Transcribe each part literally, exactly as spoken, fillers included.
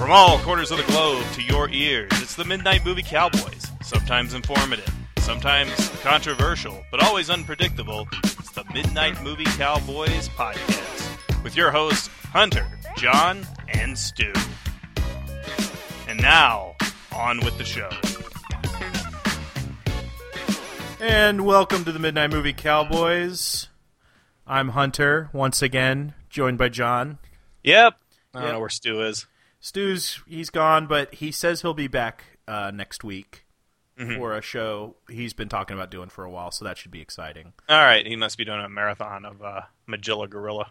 From all corners of the globe to your ears, it's the Midnight Movie Cowboys. Sometimes informative, sometimes controversial, but always unpredictable. It's the Midnight Movie Cowboys podcast with your hosts, Hunter, John, and Stu. And now, on with the show. And welcome to the Midnight Movie Cowboys. I'm Hunter, once again, joined by John. Yep. I don't Yep. know where Stu is. Stu's, he's gone, but he says he'll be back uh, next week Mm-hmm. for a show he's been talking about doing for a while, so that should be exciting. All right, he must be doing a marathon of uh, Magilla Gorilla.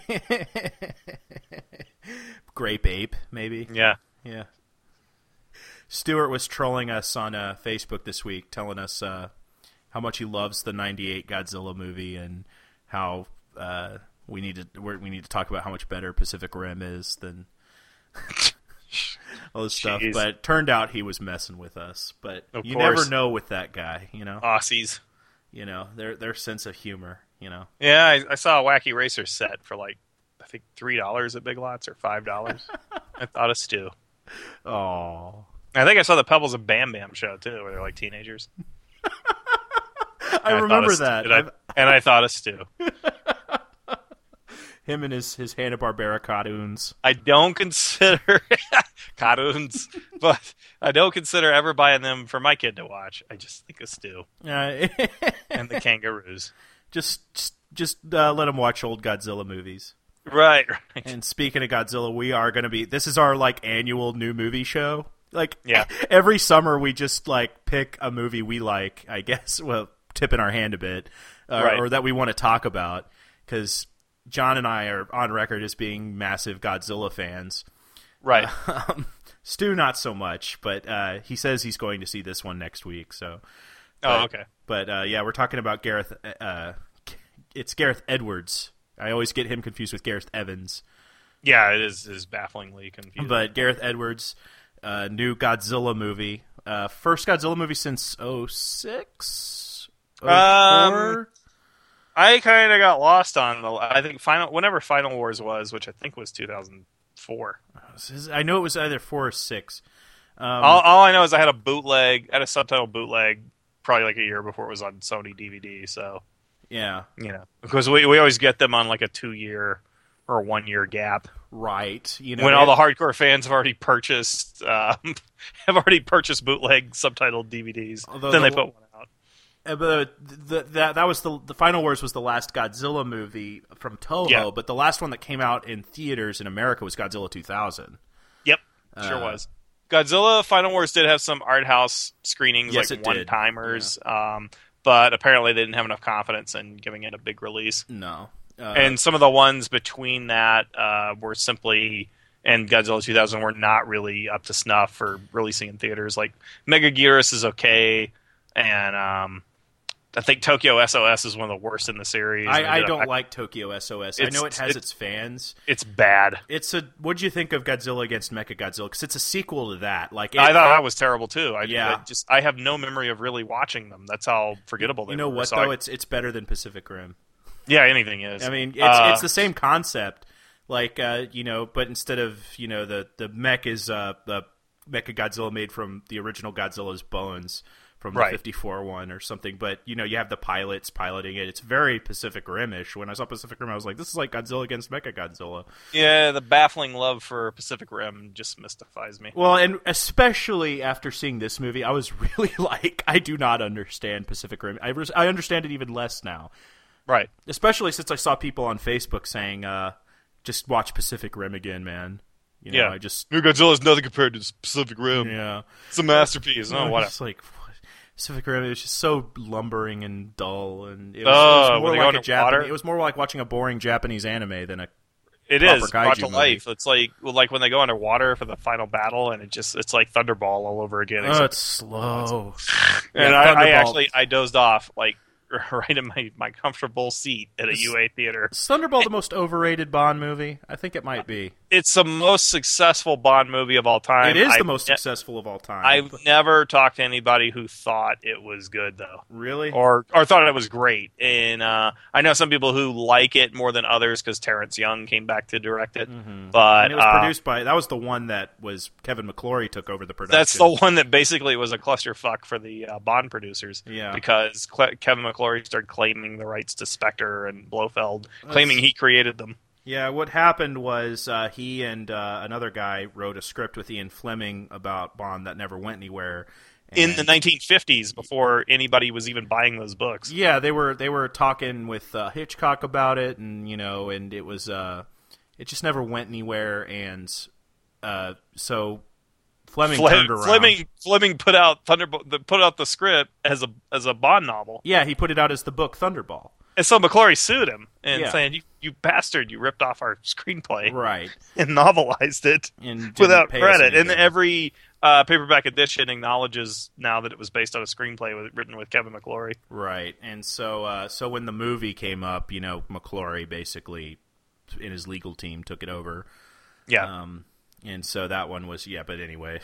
Grape Ape, maybe? Yeah. Yeah. Stuart was trolling us on uh, Facebook this week, telling us uh, how much he loves the ninety-eight Godzilla movie and how uh, we need to we're, we need to talk about how much better Pacific Rim is than all this stuff. Jeez. But it turned out he was messing with us. But Of you course. never know with that guy, you know. Aussies. You know their their sense of humor. You know. Yeah, I, I saw a Wacky Racer set for like, I think three dollars at Big Lots or five dollars. I thought of Stu. Oh. I think I saw the Pebbles and Bam Bam show too, where they're like teenagers. I And remember thought of that. Stu, and, I, and I thought of Stu. Him and his his Hanna-Barbera cartoons. I don't consider cartoons, but I don't consider ever buying them for my kid to watch. I just think of Stu Uh, and the kangaroos. just just, just uh, let him watch old Godzilla movies. Right, right. And speaking of Godzilla, we are going to be. This is our like annual new movie show. Like Yeah. every summer, we just like pick a movie we like. I guess well, tipping our hand a bit, uh, Right. or that we want to talk about because John and I are on record as being massive Godzilla fans. Right. Um, Stu, not so much, but uh, he says he's going to see this one next week. So, Oh, but- okay. But uh, yeah, we're talking about Gareth. Uh, it's Gareth Edwards. I always get him confused with Gareth Evans. Yeah, it is, is bafflingly confusing. But Gareth Edwards, uh, new Godzilla movie, uh, first Godzilla movie since oh six, oh four. Um, I kind of got lost on the. I think final whenever Final Wars was, which I think was two thousand four. I know it was either four or six. Um, all, all I know is I had a bootleg, I had a subtitle bootleg, probably like a year before it was on Sony D V D. So yeah, you know, because we we always get them on like a two year or one year gap. right. You know, When all the hardcore fans have already purchased, um, have already purchased bootleg subtitled D V Ds, Although then the- they put one out. Uh, but the, that that was the the Final Wars was the last Godzilla movie from Toho, Yeah. but the last one that came out in theaters in America was Godzilla two thousand. Yep, sure Uh, was. Godzilla Final Wars did have some art house screenings, Yes, like it did. one-timers, um, but apparently they didn't have enough confidence in giving it a big release. No, uh, And some of the ones between that uh, were simply, and Godzilla two thousand were not really up to snuff for releasing in theaters. Like Megaguirus is okay, and um, I think Tokyo S O S is one of the worst in the series. I, They I did a- don't like Tokyo S O S. I It's- know it has it- its fans. It's bad. It's a. What'd you think of Godzilla against Mechagodzilla? Because it's a sequel to that. Like it, I thought that was terrible too. I, Yeah. I just I have no memory of really watching them. That's how forgettable they you know were. what So though? I- it's it's better than Pacific Rim. yeah, anything is. I mean, it's Uh, it's the same concept. Like uh, you know, but instead of you know the the mech is uh the Mechagodzilla made from the original Godzilla's bones from the Right. fifty-four one or something. But you know, you have the pilots piloting it. It's very Pacific Rim-ish. When I saw Pacific Rim, I was like, this is like Godzilla against Mechagodzilla. yeah, the baffling love for Pacific Rim just mystifies me. Well, and especially after seeing this movie, I was really like, I do not understand Pacific Rim. I, res- I understand it even less now. Right. Especially since I saw people on Facebook saying, uh, just watch Pacific Rim again, man. You know, Yeah. I just, New Godzilla is nothing compared to Pacific Rim. yeah. It's a masterpiece. I Oh, was whatever. just like, what? Pacific Rim, it was just so lumbering and dull. And it was, Oh, it was when more they go like a underwater? Japanese, it was more like watching a boring Japanese anime than a, It proper is kaiju brought to movie. life. It's like well, like when they go underwater for the final battle, and it just it's like Thunderball all over again. oh, except- it's slow. and Yeah, I, I Thunderball. actually I dozed off like right in my, my comfortable seat at a Is, U A theater. Is Thunderball the most overrated Bond movie? I think it might be. It's the most successful Bond movie of all time. It is I've the most ne- successful of all time. I've never talked to anybody who thought it was good, though. Really? Or or thought it was great. And uh, I know some people who like it more than others because Terrence Young came back to direct it. Mm-hmm. But and it was uh, produced by... That was the one that was... Kevin McClory took over the production. That's the one that basically was a clusterfuck for the uh, Bond producers. Yeah. Because Cle- Kevin McClory started claiming the rights to Spectre and Blofeld, That's... claiming he created them. Yeah, what happened was uh, he and uh, another guy wrote a script with Ian Fleming about Bond that never went anywhere. And in the nineteen fifties, before anybody was even buying those books. Yeah, they were they were talking with uh, Hitchcock about it, and you know, and it was uh, it just never went anywhere, and uh, so Fleming Fle- turned around. Fleming Fleming put out Thunderball, put out the script as a as a Bond novel. Yeah, he put it out as the book Thunderball. And so McClory sued him and yeah. saying, you, you bastard, you ripped off our screenplay. Right. And novelized it and without credit. And every uh, paperback edition acknowledges now that it was based on a screenplay with, written with Kevin McClory. Right. And so uh, so when the movie came up, you know, McClory basically, in his legal team, took it over. Yeah. Um, and so that one was, yeah, but anyway.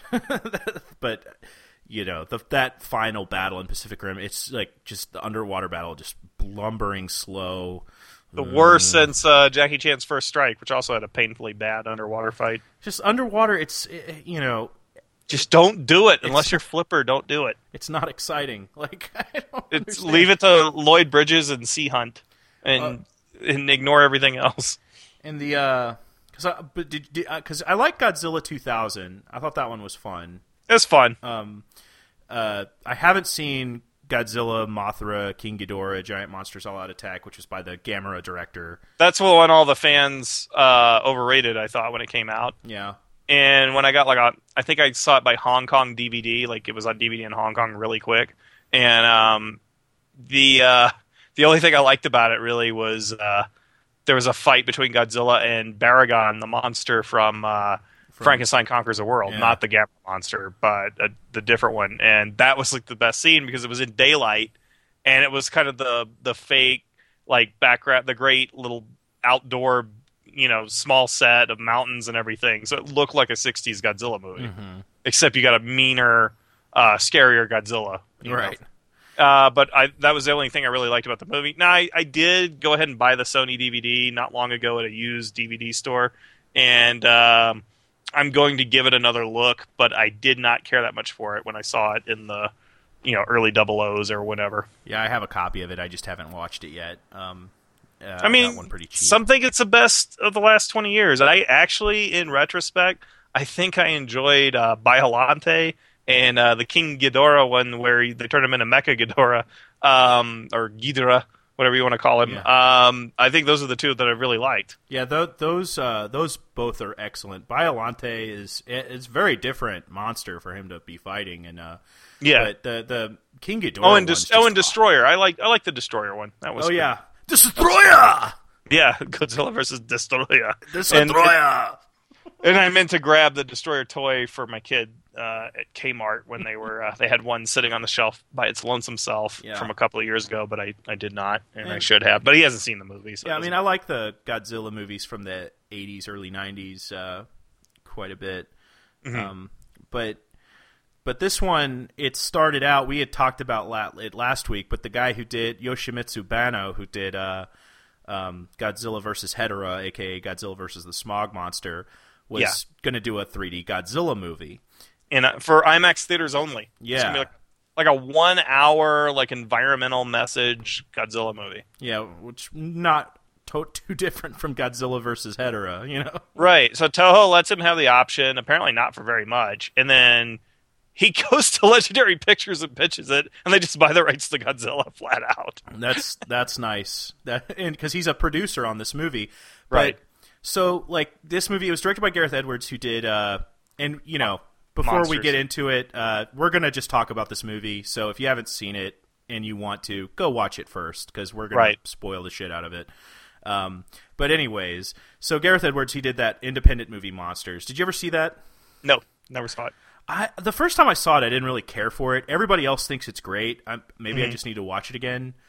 but... You know, the, that final battle in Pacific Rim, it's like just the underwater battle, just lumbering slow. The worst mm. since uh, Jackie Chan's First Strike, which also had a painfully bad underwater fight. Just underwater, it's, it, you know... Just don't do it. Unless you're Flipper, don't do it. It's not exciting. Like, I don't it's, understand. Leave it to Lloyd Bridges and Sea Hunt, and, uh, and ignore everything else. And the, uh... Because I, but did, did, uh, 'cause I like Godzilla two thousand. I thought that one was fun. It was fun. Um, uh, I haven't seen Godzilla, Mothra, King Ghidorah, Giant Monsters All Out Attack, which was by the Gamera director. That's what one all the fans uh, overrated, I thought, when it came out. Yeah. And when I got like a, I think I saw it by Hong Kong D V D, like it was on D V D in Hong Kong really quick. And um, the uh, the only thing I liked about it really was uh, there was a fight between Godzilla and Baragon, the monster from... Uh, From, Frankenstein Conquers the World, yeah. Not the Gamma monster, but uh, the different one. And that was like the best scene because it was in daylight, and it was kind of the the fake like background, the great little outdoor, you know, small set of mountains and everything. So it looked like a sixties Godzilla movie, mm-hmm. except you got a meaner, uh, scarier Godzilla, right? Uh, but I, that was the only thing I really liked about the movie. Now I, I did go ahead and buy the Sony D V D not long ago at a used D V D store, and. Um, I'm going to give it another look, but I did not care that much for it when I saw it in the, you know, early double O's or whatever. Yeah, I have a copy of it. I just haven't watched it yet. Um, uh, I mean, got one pretty cheap. Some think it's the best of the last twenty years. I actually, in retrospect, I think I enjoyed uh, Biollante and uh, the King Ghidorah one where they turned him into Mecha Ghidorah, um, or Ghidorah. Whatever you want to call him. Yeah. Um, I think those are the two that I really liked. Yeah, th- those uh, those both are excellent. Biollante is it's very different monster for him to be fighting, and uh, yeah, but the the King Ghidorah. Oh, and Des- oh, and Destroyer. I like I like the Destroyer one. That was. Oh good. yeah, Destroyer. Yeah, Godzilla versus Destroyer. Destroyer. And, and I meant to grab the Destroyer toy for my kid uh, at Kmart when they were uh, they had one sitting on the shelf by its lonesome self yeah. from a couple of years ago, but I, I did not, and, and I should have. But he hasn't seen the movie. So yeah, I mean, I like the Godzilla movies from the eighties, early nineties uh, quite a bit. Mm-hmm. Um, but but this one, it started out, we had talked about it last week, but the guy who did, Yoshimitsu Banno, who did uh, um, Godzilla versus Hedorah, a k a. Godzilla versus the Smog Monster, was yeah. going to do a three D Godzilla movie. And uh, for IMAX theaters only. Yeah. It's gonna be like, like a one-hour like environmental message Godzilla movie. Yeah, which not to- too different from Godzilla versus Hedorah, you know? Right. So Toho lets him have the option, apparently not for very much, and then he goes to Legendary Pictures and pitches it, and they just buy the rights to Godzilla flat out. That's that's nice. That and because he's a producer on this movie, but, right? So like this movie, it was directed by Gareth Edwards, who did, uh, and you know. Before Monsters. we get into it, uh, we're going to just talk about this movie. So if you haven't seen it and you want to, go watch it first because we're going right. to spoil the shit out of it. Um, but anyways, so Gareth Edwards, he did that independent movie Monsters. Did you ever see that? No, never saw it. I, the first time I saw it, I didn't really care for it. Everybody else thinks it's great. I, maybe mm-hmm. I just need to watch it again.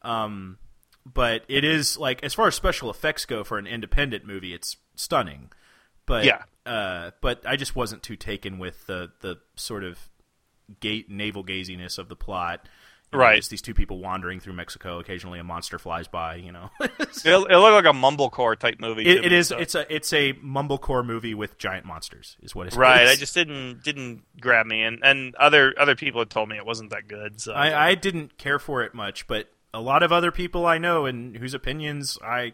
Um, but it is like, as far as special effects go for an independent movie, it's stunning. But yeah, uh, but I just wasn't too taken with the the sort of gate navel gaziness of the plot. You know, right, just these two people wandering through Mexico. Occasionally, a monster flies by. You know, it, it looked like a mumblecore type movie. It, it me, is. so. It's a it's a mumblecore movie with giant monsters. Is what it's right. is. I just didn't didn't grab me, and, and other other people had told me it wasn't that good. So I, I didn't care for it much, but a lot of other people I know and whose opinions I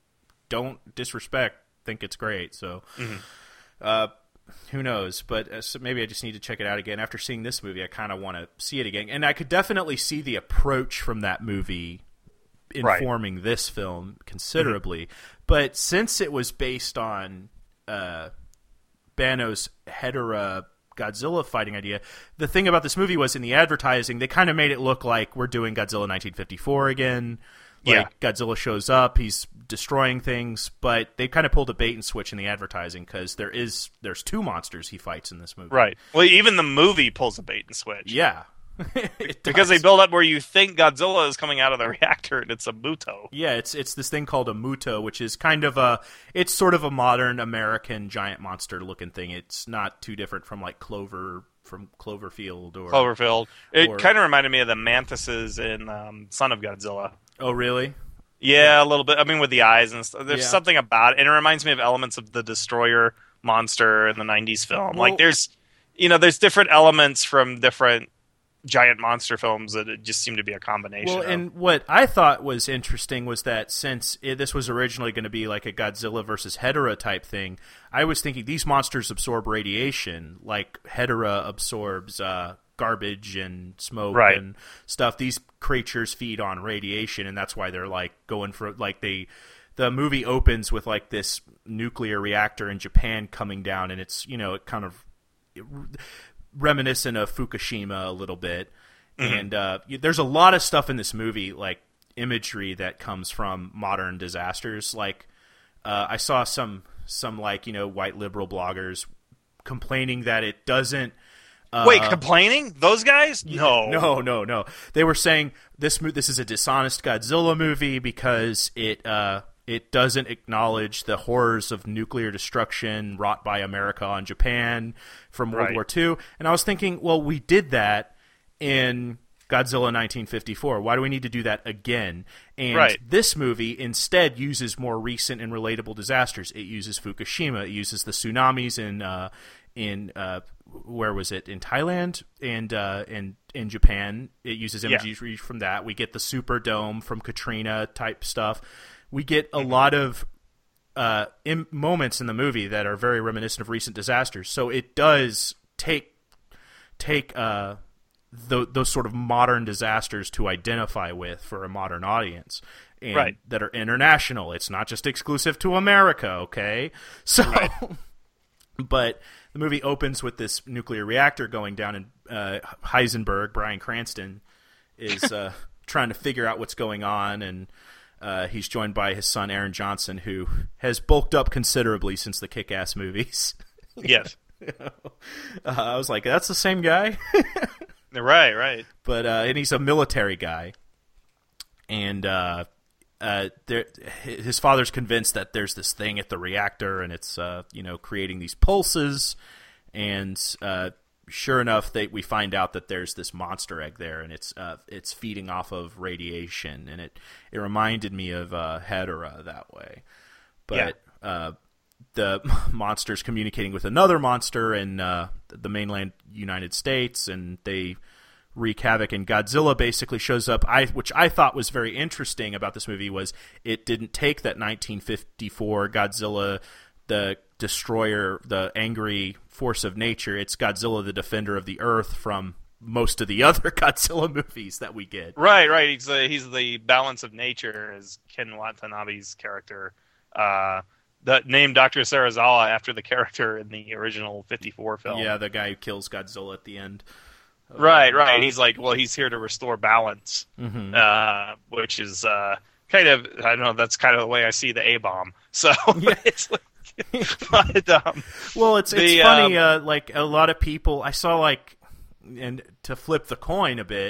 don't disrespect think it's great. So. Mm-hmm. Uh, who knows? But uh, so maybe I just need to check it out again. After seeing this movie, I kind of want to see it again. And I could definitely see the approach from that movie informing right. this film considerably. Mm-hmm. But since it was based on uh, Banno's Hedorah Godzilla fighting idea, the thing about this movie was in the advertising, they kind of made it look like we're doing Godzilla nineteen fifty-four again. Like, yeah. Godzilla shows up, he's destroying things, but they kind of pulled a bait and switch in the advertising because there is there's two monsters he fights in this movie. Right. Well, even the movie pulls a bait and switch. Yeah. Because they build up where you think Godzilla is coming out of the reactor, and it's a Muto. Yeah, it's it's this thing called a Muto, which is kind of a it's sort of a modern American giant monster looking thing. It's not too different from like Clover from Cloverfield or Cloverfield. It or, kind of reminded me of the mantises in um, Son of Godzilla. Oh, really? Yeah, a little bit. I mean, with the eyes and stuff. There's yeah. something about it. And it reminds me of elements of the Destroyer monster in the nineties film. Well, like, there's, you know, there's different elements from different giant monster films that it just seem to be a combination well, of. And what I thought was interesting was that since it, this was originally going to be like a Godzilla versus Hedorah type thing, I was thinking these monsters absorb radiation, like Hedorah absorbs uh, garbage and smoke right. and stuff. These creatures feed on radiation, and that's why they're like going for like they. The movie opens with like this nuclear reactor in Japan coming down, and it's you know it kind of it, reminiscent of Fukushima a little bit. Mm-hmm. And uh, there's a lot of stuff in this movie, like imagery that comes from modern disasters. Like uh, I saw some some like you know white liberal bloggers complaining that it doesn't. Uh, Wait, complaining? Those guys? No. No, no, no. They were saying this this is a dishonest Godzilla movie because it uh, it doesn't acknowledge the horrors of nuclear destruction wrought by America on Japan from World right. War Two. And I was thinking, well, we did that in Godzilla nineteen fifty-four. Why do we need to do that again? And right. this movie instead uses more recent and relatable disasters. It uses Fukushima. It uses the tsunamis in uh, in uh, where was it in Thailand and uh, in in Japan. It uses imagery yeah. from that. We get the Superdome from Katrina type stuff. We get a mm-hmm. lot of uh, in moments in the movie that are very reminiscent of recent disasters. So it does take take uh, th- those sort of modern disasters to identify with for a modern audience. And right. that are international. It's not just exclusive to America, okay? So, right. But the movie opens with this nuclear reactor going down, and uh, Heisenberg, Bryan Cranston, is uh, trying to figure out what's going on, and uh, he's joined by his son, Aaron Johnson, who has bulked up considerably since the Kick-Ass movies. Yes. You know? uh, I was like, that's the same guy? Right, right. But uh, and he's a military guy, and uh, uh, there, his father's convinced that there's this thing at the reactor, and it's uh, you know creating these pulses, and uh, sure enough, they we find out that there's this monster egg there, and it's uh, it's feeding off of radiation, and it it reminded me of uh, Hedorah that way, but. Yeah. Uh, the monster's communicating with another monster in uh, the mainland United States, and they wreak havoc, and Godzilla basically shows up. I, which I thought was very interesting about this movie was it didn't take that nineteen fifty-four Godzilla, the destroyer, the angry force of nature. It's Godzilla, the defender of the earth from most of the other Godzilla movies that we get. Right, right. He's the, he's the balance of nature, as Ken Watanabe's character uh The name Doctor Serizawa after the character in the original fifty-four film. Yeah, the guy who kills Godzilla at the end. Right, right. He's like, well, he's here to restore balance, mm-hmm. uh, which is uh, kind of, I don't know, that's kind of the way I see the A-bomb. So, yeah. it's like, but, um, well, it's it's the, funny, um, uh, like, a lot of people, I saw, like, and to flip the coin a bit,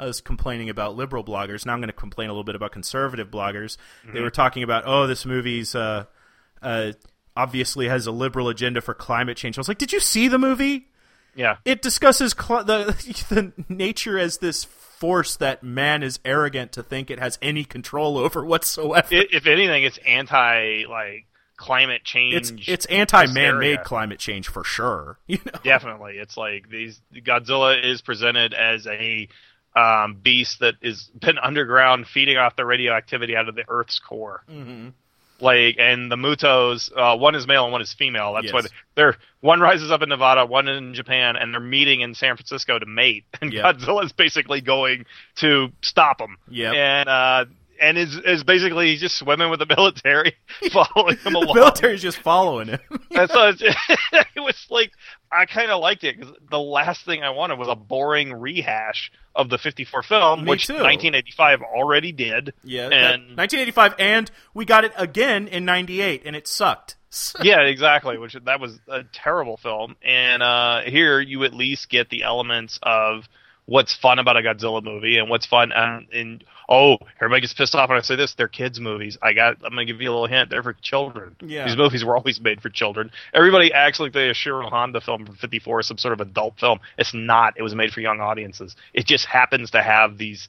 I was complaining about liberal bloggers. Now I'm going to complain a little bit about conservative bloggers. Mm-hmm. They were talking about, oh, this movie's uh, uh, obviously has a liberal agenda for climate change. I was like, did you see the movie? Yeah. It discusses cl- the the nature as this force that man is arrogant to think it has any control over whatsoever. If, if anything, it's anti like climate change. It's it's anti-man-made hysteria. climate change for sure. You know? Definitely, it's like these Godzilla is presented as a um, beast that is been underground, feeding off the radioactivity out of the Earth's core. Mm-hmm. Like, and the Mutos, uh, one is male and one is female. That's Yes. why they're one rises up in Nevada, one in Japan, and they're meeting in San Francisco to mate. And Yep. Godzilla is basically going to stop them. Yep. And uh, and is is basically he's just swimming with the military, following him The along. military's just following him. And so it's, it was like I kind of liked it because the last thing I wanted was a boring rehash of the fifty-four film, Me which too. nineteen eighty-five already did. Yeah, and that- nineteen eighty-five, and we got it again in ninety-eight, and it sucked. yeah, exactly. Which that was a terrible film. And uh, here you at least get the elements of what's fun about a Godzilla movie and what's fun. And, and oh, everybody gets pissed off when I say this. They're kids' movies. I got. I'm gonna give you a little hint. They're for children. Yeah. These movies were always made for children. Everybody acts like the Shiro Honda film from fifty-four is some sort of adult film. It's not. It was made for young audiences. It just happens to have these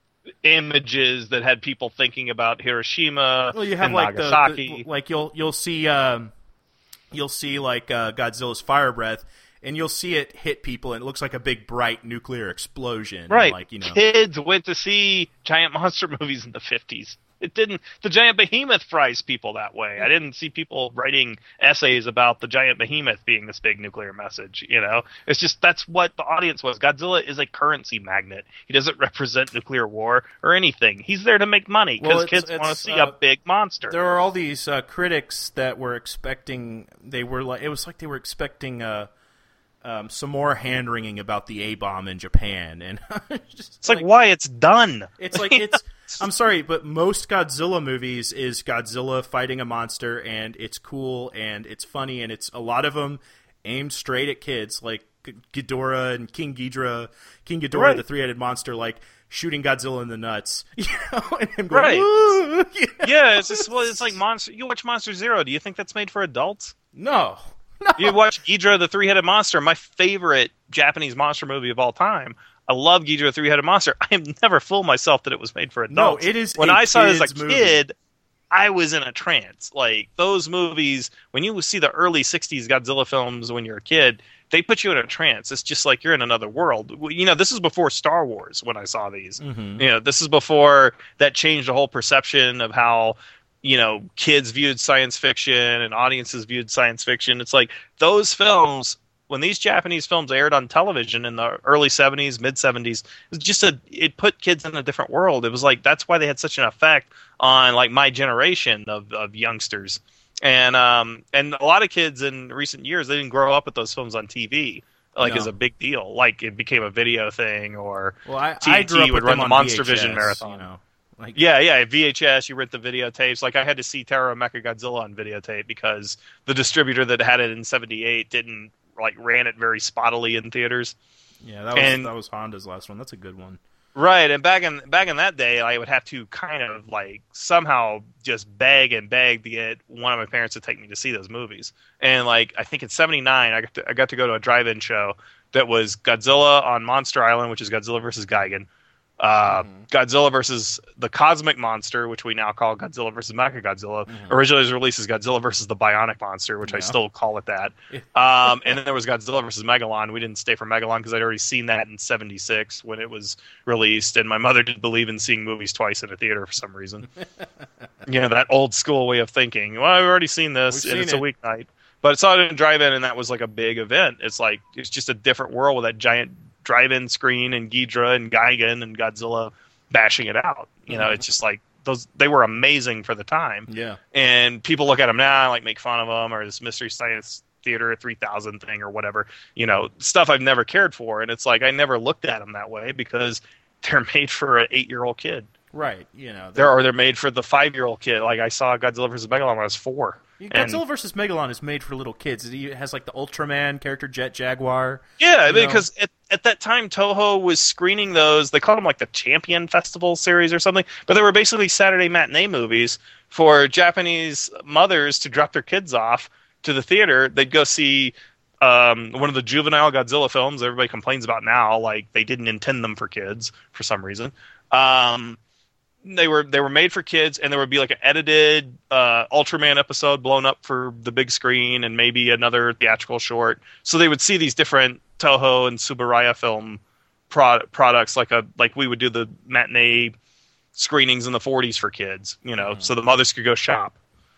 images that had people thinking about Hiroshima Well, you have and like the, Nagasaki. the like you'll you'll see um, you'll see like uh, Godzilla's fire breath, and you'll see it hit people, and it looks like a big bright nuclear explosion. and, Right. like you know. Kids went to see giant monster movies in the fifties. It didn't. The giant behemoth fries people that way. I didn't see people writing essays about the giant behemoth being this big nuclear message. You know, it's just that's what the audience was. Godzilla is a currency magnet. He doesn't represent nuclear war or anything. He's there to make money because Well, it's- kids want to it's, see uh, a big monster. There are all these uh, critics that were expecting. They were like, it was like they were expecting uh, um, some more hand wringing about the A bomb in Japan, and just It's like, why it's done. It's like it's. I'm sorry, but most Godzilla movies is Godzilla fighting a monster, and it's cool and it's funny, and it's a lot of them aimed straight at kids, like G- Ghidorah and King Ghidorah, King Ghidorah, Right. the three-headed monster, like shooting Godzilla in the nuts, you know, and him going, Right. "Woo!" You know? Yeah, it's just well, it's like monster. You watch Monster Zero. Do you think that's made for adults? No, no. You watch Ghidorah the Three-Headed Monster, my favorite Japanese monster movie of all time. I love Ghidorah the Three-Headed Monster. I have never fooled myself that it was made for No, adults. it is When a I saw it as a kid's movie. kid, I was in a trance. Like, those movies, when you see the early sixties Godzilla films when you're a kid, they put you in a trance. It's just like you're in another world. You know, this is before Star Wars when I saw these. Mhm. You know, this is before that changed the whole perception of how, you know, kids viewed science fiction and audiences viewed science fiction. It's like those films, when these Japanese films aired on television in the early seventies, mid seventies, it was just a, it put kids in a different world. It was like, that's why they had such an effect on like my generation of, of youngsters. And, um, and a lot of kids in recent years, they didn't grow up with those films on T V. Like, No. as a big deal. Like, it became a video thing, or Well, I, T N T I grew up would with run them the on Monster V H S, Vision marathon. You know, like yeah, yeah, V H S, you rent the videotapes. Like, I had to see Terror of Mechagodzilla on videotape because the distributor that had it in seventy-eight didn't, like, ran it very spottily in theaters. yeah, that was and- that was Honda's last one. That's a good one. Right, and back in back in that day, I would have to kind of, like, somehow just beg and beg to get one of my parents to take me to see those movies. And, like, I think in seventy-nine, I got to, I got to go to a drive-in show that was Godzilla on Monster Island, which is Godzilla versus Gigan. Uh, Mhm. Godzilla versus the Cosmic Monster, which we now call Godzilla versus Mechagodzilla. Mhm. Originally, it was released as Godzilla versus the Bionic Monster, which I Yeah. still call it that. Yeah. Um, and then there was Godzilla versus Megalon. We didn't stay for Megalon because I'd already seen that in seventy-six when it was released, and my mother didn't believe in seeing movies twice in a theater for some reason. You know, that old school way of thinking. Well, I've already seen this, We've and seen it's it. a weeknight. But I saw it in drive-in, and that was like a big event. It's like, it's just a different world with that giant drive-in screen and Ghidorah and Gigan and Godzilla bashing it out. You know, Mhm. it's just like, those, they were amazing for the time. Yeah. And people look at them now, like make fun of them, or this Mystery Science Theater three thousand thing or whatever, you know, stuff I've never cared for. And it's like, I never looked at them that way because they're made for an eight-year-old kid. Right. You know, They're, or they're made for the five-year-old kid. Like, I saw Godzilla versus Megalon when I was four. Godzilla And, versus Megalon is made for little kids. It has like the Ultraman character, Jet Jaguar. yeah, you know? because at, at that time Toho was screening those. They called them like the Champion Festival series or something, but they were basically Saturday matinee movies for Japanese mothers to drop their kids off to the theater. They'd go see um, one of the juvenile Godzilla films everybody complains about now, like they didn't intend them for kids for some reason. Um, They were they were made for kids, and there would be like an edited uh, Ultraman episode blown up for the big screen, and maybe another theatrical short. So they would see these different Toho and Tsuburaya film pro- products, like a like we would do the matinee screenings in the forties for kids, you know, mm-hmm. so the mothers could go shop.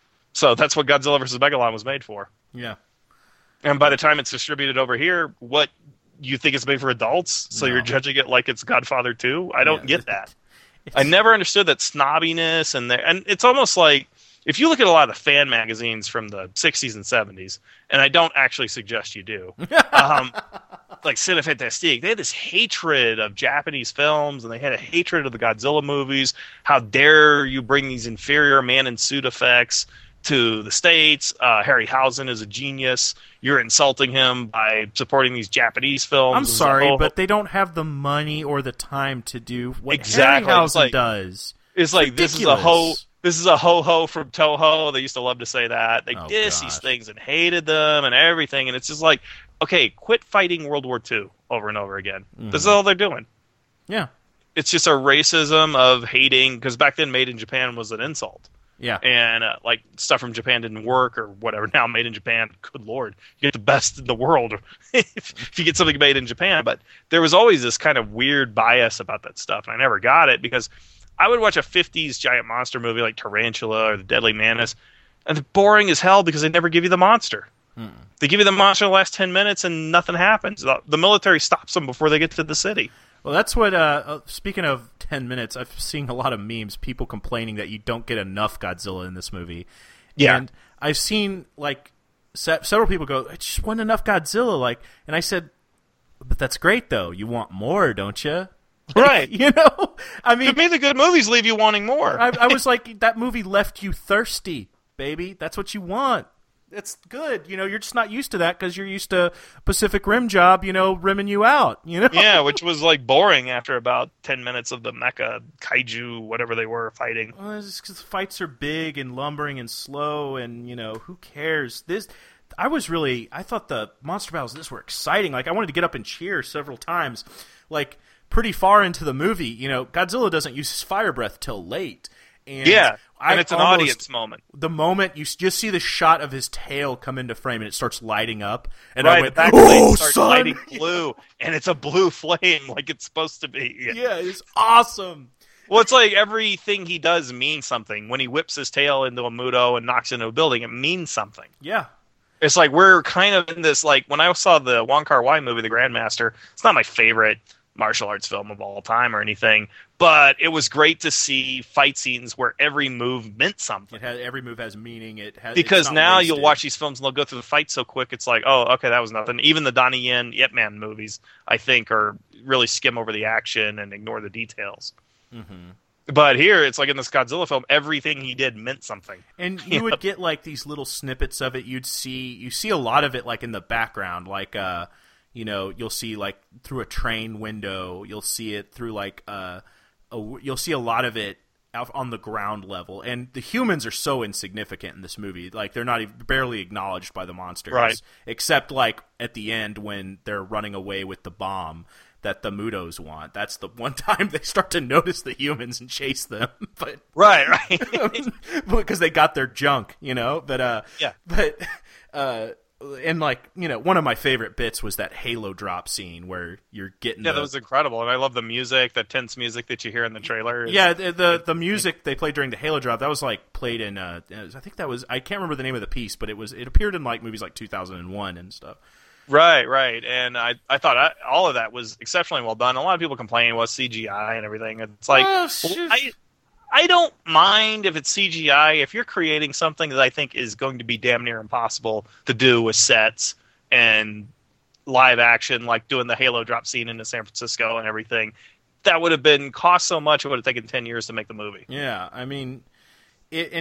So that's what Godzilla versus Megalon was made for. Yeah. And by the time it's distributed over here, what you think it's made for adults? So no. You're judging it like it's Godfather two? I don't yeah. get that. It's... I never understood that snobbiness, and there, and it's almost like if you look at a lot of the fan magazines from the sixties and seventies, and I don't actually suggest you do, um, like Cine Fantastique, they had this hatred of Japanese films, and they had a hatred of the Godzilla movies. How dare you bring these inferior man-in-suit effects to the States? Uh, Harryhausen is a genius. You're insulting him by supporting these Japanese films. I'm sorry, whole... but they don't have the money or the time to do what exactly. Harryhausen it's like, does. It's, it's like ridiculous. this is a ho this is a ho ho from Toho. They used to love to say that. They oh, diss gosh. these things and hated them and everything. And it's just like, okay, quit fighting World War Two over and over again. Mm-hmm. This is all they're doing. Yeah. It's just a racism of hating, because back then Made in Japan was an insult. Yeah. And uh, like stuff from Japan didn't work or whatever. Now Made in Japan, good Lord, you get the best in the world if, if you get something made in Japan. But there was always this kind of weird bias about that stuff. And I never got it, because I would watch a fifties giant monster movie like Tarantula or The Deadly Mantis, and it's boring as hell because they never give you the monster. Hmm. They give you the monster in the last ten minutes and nothing happens. The, the military stops them before they get to the city. Well, that's what, uh, speaking of ten minutes, I've seen a lot of memes, people complaining that you don't get enough Godzilla in this movie. Yeah. And I've seen, like, se- several people go, I just want enough Godzilla. Like, and I said, but that's great, though. You want more, don't you? Right. You know? I mean, to me, the good movies leave you wanting more. I, I was like, that movie left you thirsty, baby. That's what you want. It's good. You know, you're just not used to that because you're used to Pacific Rim Job, you know, rimming you out, you know? Yeah, which was, like, boring after about ten minutes of the mecha kaiju, whatever they were, fighting. Well, it's because fights are big and lumbering and slow, and, you know, who cares? This, I was really, I thought the monster battles, this were exciting. Like, I wanted to get up and cheer several times. Like, pretty far into the movie, you know, Godzilla doesn't use his fire breath till late. And yeah, and I it's an almost, audience moment. The moment you just see the shot of his tail come into frame and it starts lighting up, and right, I went, the "Oh, starts son!" lighting blue, and it's a blue flame like it's supposed to be. Yeah, yeah, it's awesome. Well, it's like everything he does means something. When he whips his tail into a Muto and knocks into a building, it means something. Yeah. It's like we're kind of in this, like, when I saw the Wong Kar-wai movie, The Grandmaster, it's not my favorite martial arts film of all time or anything, but it was great to see fight scenes where every move meant something. It has, every move has meaning. It has, because now wasted. You'll watch these films and they'll go through the fight so quick, it's like, oh, okay, that was nothing. Even the Donnie Yen, Yip Man movies, I think, are really skim over the action and ignore the details. Mm-hmm. But here, it's like in this Godzilla film, everything he did meant something. And you would get like these little snippets of it. You'd see, you see a lot of it like in the background, like, uh, you know, you'll see like through a train window. You'll see it through like uh, a, you'll see a lot of it out on the ground level. And the humans are so insignificant in this movie. Like they're not even barely acknowledged by the monsters, right? Except like at the end when they're running away with the bomb that the Mutos want. That's the one time they start to notice the humans and chase them. But right, right, because they got their junk, you know. But uh, yeah, but uh. And, like, you know, one of my favorite bits was that Halo drop scene where you're getting Yeah, the... that was incredible. And I love the music, the tense music that you hear in the trailer. Yeah, the, the the music they played during the Halo drop, that was, like, played in... Uh, I think that was... I can't remember the name of the piece, but it was it appeared in, like, movies like two thousand one and stuff. Right, right. And I, I thought I, all of that was exceptionally well done. A lot of people complain, well, C G I and everything. It's like... Oh, well, I, I don't mind if it's C G I. If you're creating something that I think is going to be damn near impossible to do with sets and live action, like doing the Halo drop scene into San Francisco and everything, that would have been cost so much it would have taken ten years to make the movie. Yeah, I mean, it, and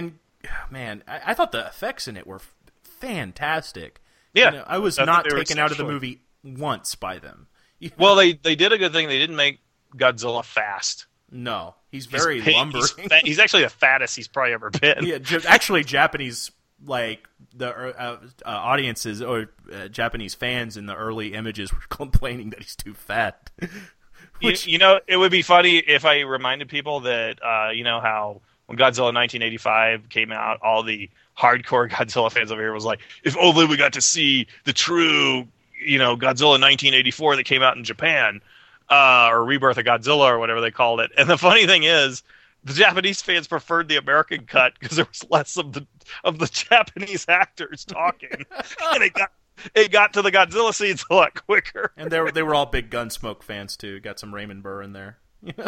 man, I, I thought the effects in it were f- fantastic. Yeah, you know, I was I not they were taken out of the exceptional. movie once by them. You know? Well, they they did a good thing. They didn't make Godzilla fast. No, he's very he's, lumbering. He's, fa- he's actually the fattest he's probably ever been. Yeah, j- actually, Japanese like the uh, uh, audiences or uh, Japanese fans in the early images were complaining that he's too fat. Which, you, you know, it would be funny if I reminded people that uh, you know how when Godzilla nineteen eighty-five came out, all the hardcore Godzilla fans over here was like, if only we got to see the true, you know, Godzilla nineteen eighty-four that came out in Japan, uh, or Rebirth of Godzilla or whatever they called it. And the funny thing is, the Japanese fans preferred the American cut because there was less of the of the Japanese actors talking, and it got it got to the Godzilla scenes a lot quicker. and they were they were all big Gunsmoke fans too. Got some Raymond Burr in there.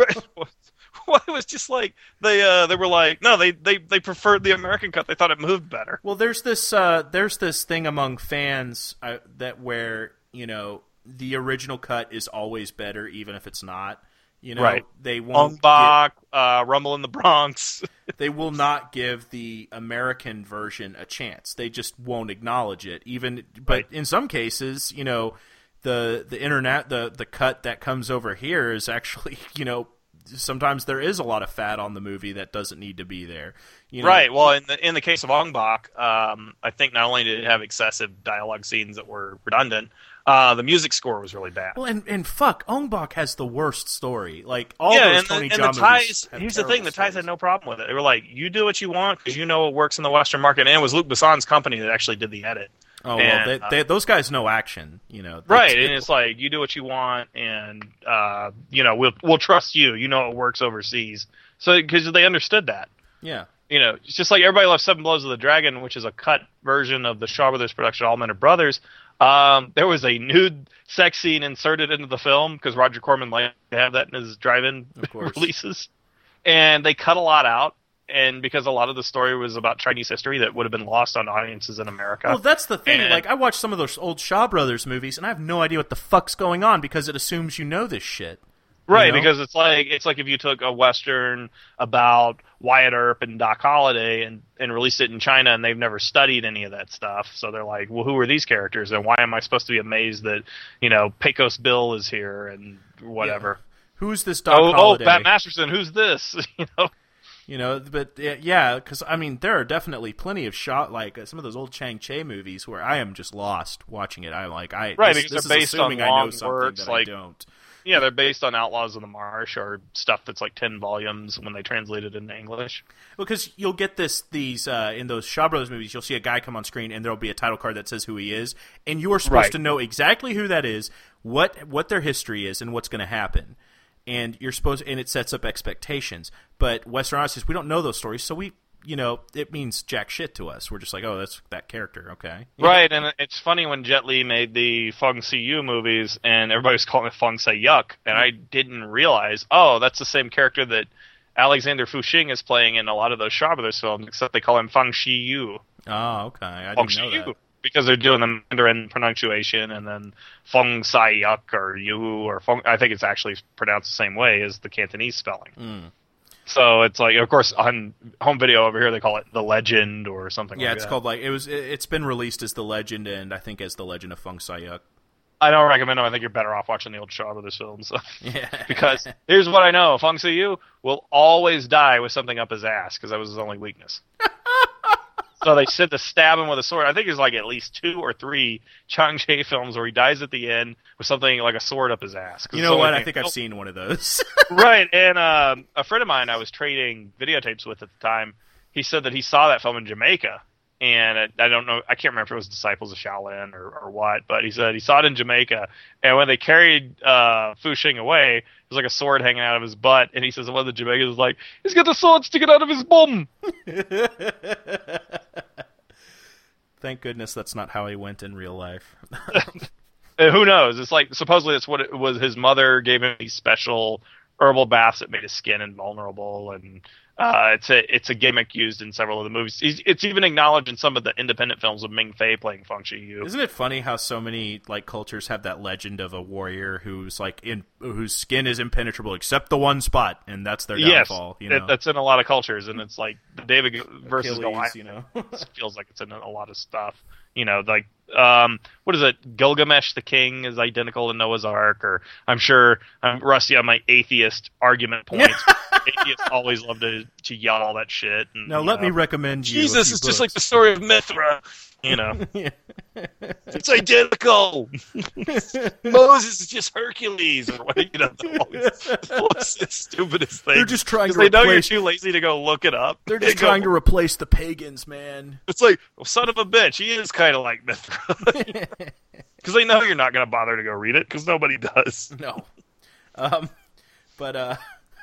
Well, it was just like they uh, they were like, no, they, they, they preferred the American cut. They thought it moved better. Well, there's this uh, there's this thing among fans uh, that where you know the original cut is always better, even if it's not. You know, Right. they won't. Ong Bak, uh, Rumble in the Bronx. Give, they will not give the American version a chance. They just won't acknowledge it. Even, but Right. in some cases, you know, the the internet the the cut that comes over here is actually, you know. Sometimes there is a lot of fat on the movie that doesn't need to be there. You know? Right. Well, in the in the case of Ong Bak, um, I think not only did it have excessive dialogue scenes that were redundant, uh, the music score was really bad. Well, and, and fuck, Ong Bak has the worst story. Like, all yeah, those and, Tony the, and Jaa the Thais. movies have Here's the thing: the terrible Thais had stories. no problem with it. They were like, "You do what you want because you know it works in the Western market." And it was Luc Besson's company that actually did the edit. Oh, and, well, they, they, those guys know action, you know. They Right, do. and it's like you do what you want, and uh, you know we'll we'll trust you. You know it works overseas, so because they understood that. Yeah. You know, it's just like everybody loves Seven Blows of the Dragon, which is a cut version of the Shaw Brothers production, All Men Are Brothers. Um, there was a nude sex scene inserted into the film because Roger Corman liked to have that in his drive-in Of course. releases, and they cut a lot out. And because a lot of the story was about Chinese history that would have been lost on audiences in America. Well, that's the thing. And- like, I watch some of those old Shaw Brothers movies, and I have no idea what the fuck's going on because it assumes you know this shit. Right, You know? because it's like it's like if you took a Western about Wyatt Earp and Doc Holliday and, and released it in China and they've never studied any of that stuff. So they're like, well, who are these characters and why am I supposed to be amazed that, you know, Pecos Bill is here and whatever. Who's this Doc Oh, oh, Holliday? Bat Masterson, who's this? you know? You know, but yeah, because I mean, there are definitely plenty of shot like uh, some of those old Chang Che movies where I am just lost watching it. I'm like, I Right, this, because this they're is based on assuming I know long something works, that like- I don't. Yeah, they're based on Outlaws of the Marsh or stuff that's like ten volumes when they translate it into English. Because you'll get this these uh, in those Shaw Brothers movies, you'll see a guy come on screen and there'll be a title card that says who he is, and you are supposed Right. to know exactly who that is, what what their history is, and what's going to happen. And you're supposed, and it sets up expectations. But Western audiences, we don't know those stories, so we, you know, it means jack shit to us. We're just like, oh, that's that character, okay, Right, and it's funny when Jet Li made the Feng Si Yu movies, and everybody was calling it Feng Say Yuck, and I didn't realize, oh, that's the same character that Alexander Fuxing is playing in a lot of those Shaw Brothers films, except they call him Feng Shi Yu. Oh, okay, I Feng didn't know Shi that. Yu. Because they're doing the Mandarin pronunciation, and then Feng Sai Yuck or Yu, or Feng, I think it's actually pronounced the same way as the Cantonese spelling. Mm. So it's like, of course, on home video over here, they call it The Legend or something Yeah, like it's that. called like it was. It, it's been released as The Legend, and I think as The Legend of Feng Sayuk. I don't recommend them. I think you're better off watching the old Shaw Brothers films. Yeah, Because here's what I know: Feng Si Yu will always die with something up his ass because that was his only weakness. So they said to stab him with a sword. I think there's like at least two or three Chang Che films where he dies at the end with something like a sword up his ass. 'Cause you it's know the what? only I thing- think I've seen one of those. Right, and um, a friend of mine I was trading videotapes with at the time, he said that he saw that film in Jamaica, and I, I don't know, I can't remember if it was Disciples of Shaolin or, or what, but he said he saw it in Jamaica, and when they carried uh, Fuxing away, there's like a sword hanging out of his butt, and he says one of the Jamaicans was like, he's got the sword sticking out of his bum. Thank goodness that's not how he went in real life. And who knows? It's like, supposedly that's what it was. His mother gave him these special herbal baths that made his skin invulnerable, and Uh, it's a it's a gimmick used in several of the movies. It's, it's even acknowledged in some of the independent films of Ming Fei playing Feng Shiyu. Isn't it funny how so many like cultures have that legend of a warrior who's like in whose skin is impenetrable except the one spot, and that's their downfall. Yes, you know? it, that's in a lot of cultures, and it's like the David versus Achilles, Goliath. you know, feels like it's in a lot of stuff. You know, like um, what is it? Gilgamesh the King is identical to Noah's Ark, or I'm sure I'm rusty on my atheist argument points. Atheists always love to to yell all that shit. And, now let know, me recommend you. Jesus is just like the story of Mithra. You know, it's identical. Moses is just Hercules, or what? You know, the always the stupidest thing. They're just trying to they know replace... you're too lazy to go look it up. They're just they trying go, to replace the pagans, man. It's like, well, son of a bitch, he is kind of like Mithra. Because they know you're not going to bother to go read it, because nobody does. No. Um, but, uh...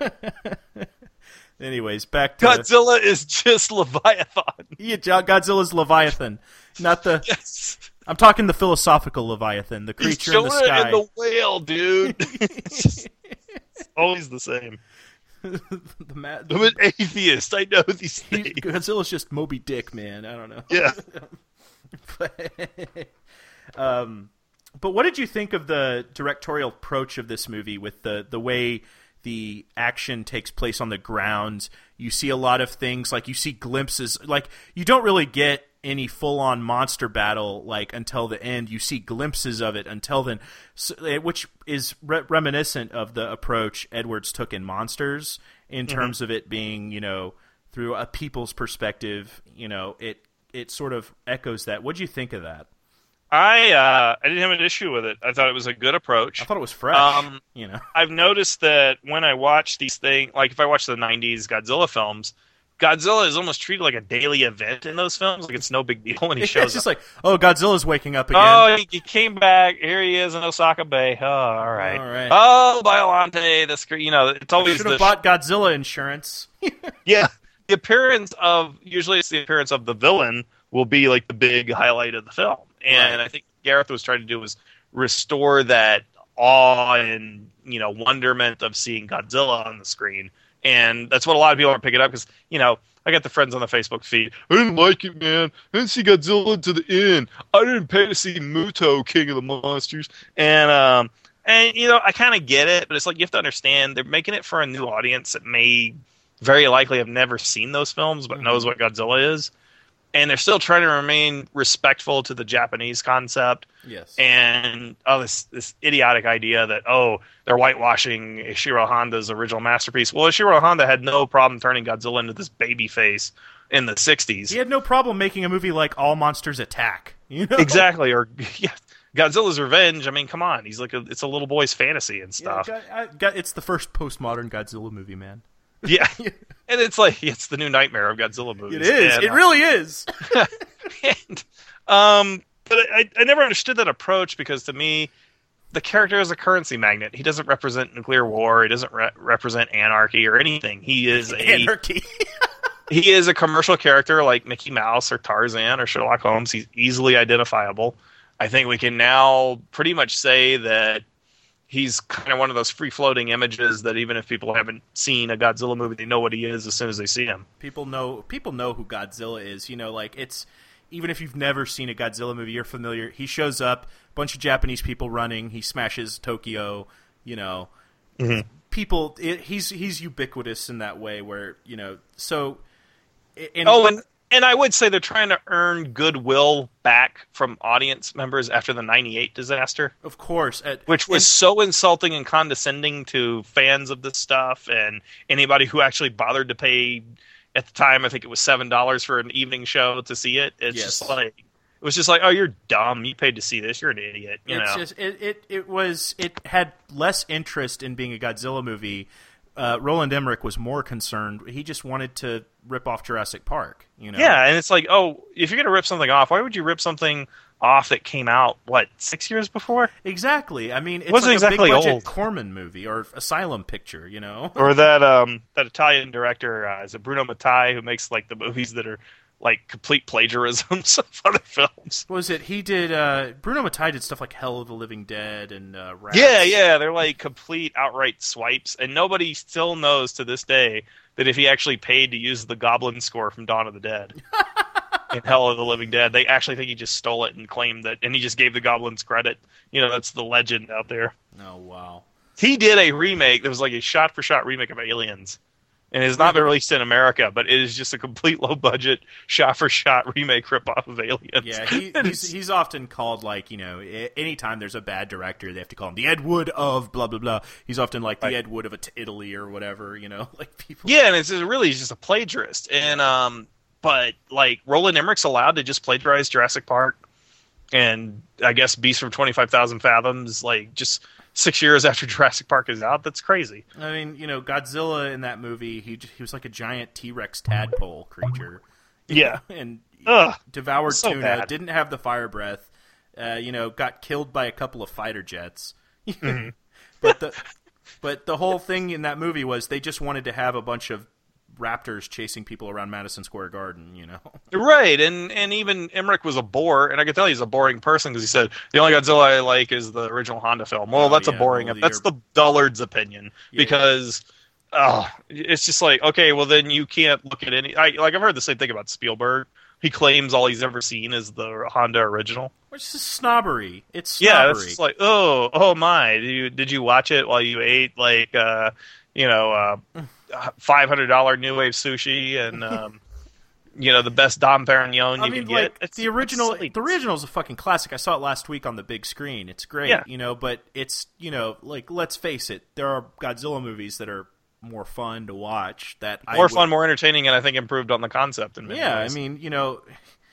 anyways, back to... Godzilla is just Leviathan. Yeah, Godzilla's Leviathan. Not the... Yes. I'm talking the philosophical Leviathan, the creature in the sky. And the whale, dude. it's, just, it's always the same. the ma- I'm an atheist. I know these things. Godzilla's just Moby Dick, man. I don't know. Yeah. but, um, but what did you think of the directorial approach of this movie with the, the way the action takes place on the ground? You see a lot of things, like you see glimpses. Like, you don't really get any full-on monster battle like until the end. You see glimpses of it until then, so, which is re- reminiscent of the approach Edwards took in Monsters in mm-hmm. terms of it being, you know, through a people's perspective. You know, it it sort of echoes that. What did you think of that? I uh, I didn't have an issue with it. I thought it was a good approach. I thought it was fresh. Um, you know, I've noticed that when I watch these things, like if I watch the nineties Godzilla films, Godzilla is almost treated like a daily event in those films. Like it's no big deal when he shows up. It's just up. Like, oh, Godzilla's waking up again. Oh, he, he came back. Here he is in Osaka Bay. Oh, all right. All right. Oh, Biollante, the screen. You know, it's always should have the, bought Godzilla insurance. Yeah, the appearance of usually it's the appearance of the villain will be like the big highlight of the film, and right. I think Gareth was trying to do was restore that awe and you know wonderment of seeing Godzilla on the screen. And that's what a lot of people are picking up because, you know, I got the friends on the Facebook feed. I didn't like it, man. I didn't see Godzilla to the end. I didn't pay to see Muto, King of the Monsters. And, um, and you know, I kind of get it, but it's like you have to understand they're making it for a new audience that may very likely have never seen those films but mm-hmm. knows what Godzilla is. And they're still trying to remain respectful to the Japanese concept. Yes. And oh, this this idiotic idea that, oh, they're whitewashing Ishiro Honda's original masterpiece. Well, Ishiro Honda had no problem turning Godzilla into this baby face in the sixties. He had no problem making a movie like All Monsters Attack. You know? Exactly. Or yeah, Godzilla's Revenge. I mean, come on. He's like a, it's a little boy's fantasy and stuff. Yeah, I, I, it's the first postmodern Godzilla movie, man. Yeah. And it's like, it's the new nightmare of Godzilla movies. It is. And, it really is. and, um, but I, I never understood that approach because to me, the character is a currency magnet. He doesn't represent nuclear war. He doesn't re- represent anarchy or anything. He is a anarchy. He is a commercial character like Mickey Mouse or Tarzan or Sherlock Holmes. He's easily identifiable. I think we can now pretty much say that he's kind of one of those free-floating images that even if people haven't seen a Godzilla movie, they know what he is as soon as they see him. People know people know who Godzilla is. You know, like it's even if you've never seen a Godzilla movie, you're familiar. He shows up, a bunch of Japanese people running. He smashes Tokyo. You know, mm-hmm. people. It, he's he's ubiquitous in that way. Where you know, so. And, oh, and and I would say they're trying to earn goodwill back from audience members after the ninety-eight disaster. Of course. At, which was and, so insulting and condescending to fans of this stuff and anybody who actually bothered to pay, at the time, I think it was seven dollars for an evening show to see it. It's yes. just like, it was just like, oh, you're dumb. You paid to see this. You're an idiot. You it's know? just, it, it, it was, it had less interest in being a Godzilla movie. Uh, Roland Emmerich was more concerned. He just wanted to rip off Jurassic Park, you know? Yeah, and it's like, oh, if you're going to rip something off, why would you rip something off that came out, what, six years before? Exactly. I mean, it's Wasn't like exactly a big-budget old. Corman movie or Asylum picture, you know? Or that um, that Italian director, uh, is it Bruno Mattei, who makes like the movies that are like complete plagiarisms of other films. What was it? He did. Uh, Bruno Mattei did stuff like Hell of the Living Dead and uh, Rats. Yeah, yeah, they're like complete outright swipes, and nobody still knows to this day that if he actually paid to use the Goblin score from Dawn of the Dead in Hell of the Living Dead, they actually think he just stole it and claimed that, and he just gave the Goblins credit. You know, that's the legend out there. Oh wow. He did a remake that was like a shot-for-shot remake of Aliens. And it has not been released in America, but it is just a complete low-budget, shot-for-shot remake rip-off of Aliens. Yeah, he, he's he's often called, like, you know, anytime there's a bad director, they have to call him the Ed Wood of blah, blah, blah. He's often like the right. Ed Wood of Italy or whatever, you know, like people. Yeah, and it's really just a plagiarist. And, um, but, like, Roland Emmerich's allowed to just plagiarize Jurassic Park. And I guess Beast from twenty-five thousand Fathoms, like, just six years after Jurassic Park is out. That's crazy. I mean, you know, Godzilla in that movie, he he was like a giant T-Rex tadpole creature. Yeah. And Ugh, devoured so tuna, bad. didn't have the fire breath, uh, you know, got killed by a couple of fighter jets. Mm-hmm. but the but the whole thing in that movie was they just wanted to have a bunch of raptors chasing people around Madison Square Garden, you know? Right, and, and even Emmerich was a bore, and I can tell he's a boring person because he said, the only Godzilla I like is the original Honda film. Well, Oh, that's yeah, a boring... well, that's you're- the dullard's opinion, Yeah. because... Oh, it's just like, okay, well then you can't look at any... I, like, I've heard the same thing about Spielberg. He claims all he's ever seen is the Honda original. Which is snobbery. It's Yeah, snobbery. it's just like, oh, oh my, did you, did you watch it while you ate, like, uh, you know, uh, five hundred dollars New Wave sushi and, um, you know, the best Dom Perignon you I mean, could like, get? It's, the original, it's silly. the original's a fucking classic. I saw it last week on the big screen. It's great, Yeah. you know, but it's, you know, like, let's face it, there are Godzilla movies that are more fun to watch. That I More would- fun, more entertaining, and I think improved on the concept in many Yeah, ways. I mean, you know,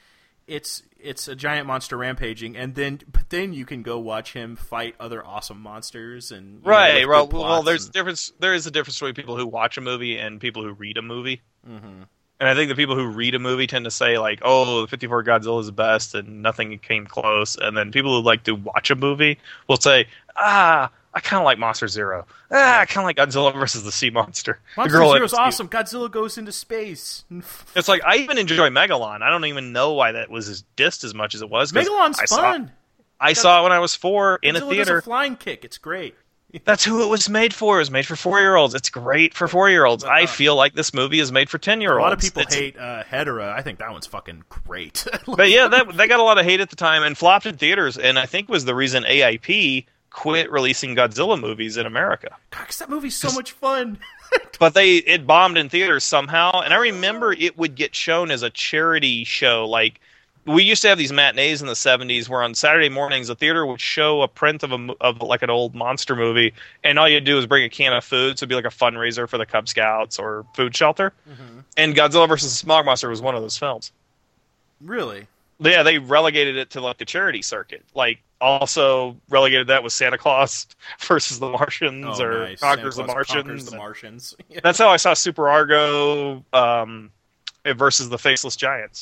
it's it's a giant monster rampaging, and then but then you can go watch him fight other awesome monsters, and you know, right. with Well, good well, plots there's and- difference. There is a difference between people who watch a movie and people who read a movie. Mhm. And I think the people who read a movie tend to say like, "Oh, the fifty-four Godzilla is the best, and nothing came close." And then people who like to watch a movie will say, "Ah, I kind of like Monster Zero. Ah, I kind of like Godzilla versus the Sea Monster." Monster the girl Zero's at- awesome. Godzilla goes into space. It's like I even enjoy Megalon. I don't even know why that was as dissed as much as it was. 'cause Megalon's I saw, fun. I saw it when I was four in Godzilla a does theater. a flying kick. It's great. That's who it was made for. It was made for four-year-olds. It's great for four-year-olds. I feel like this movie is made for A ten-year-olds. lot of people It's- hate uh, Hedera. I think that one's fucking great. But yeah, that, they got a lot of hate at the time and flopped in theaters, and I think was the reason A I P quit releasing Godzilla movies in America. God, 'cause that movie's so much fun. But they it bombed in theaters somehow, and I remember it would get shown as a charity show. Like, we used to have these matinees in the seventies where on Saturday mornings the theater would show a print of a mo- of like an old monster movie, and all you'd do is bring a can of food, so it'd be like a fundraiser for the Cub Scouts or food shelter. Mm-hmm. And Godzilla versus the Smog Monster was one of those films. Really? Yeah, they relegated it to like the charity circuit. Like, also relegated that with Santa Claus versus the Martians Oh, or nice. Conquers Santa the Claus Martians. Conquers the Martians. Yeah. That's how I saw Super Argo um, versus the Faceless Giants,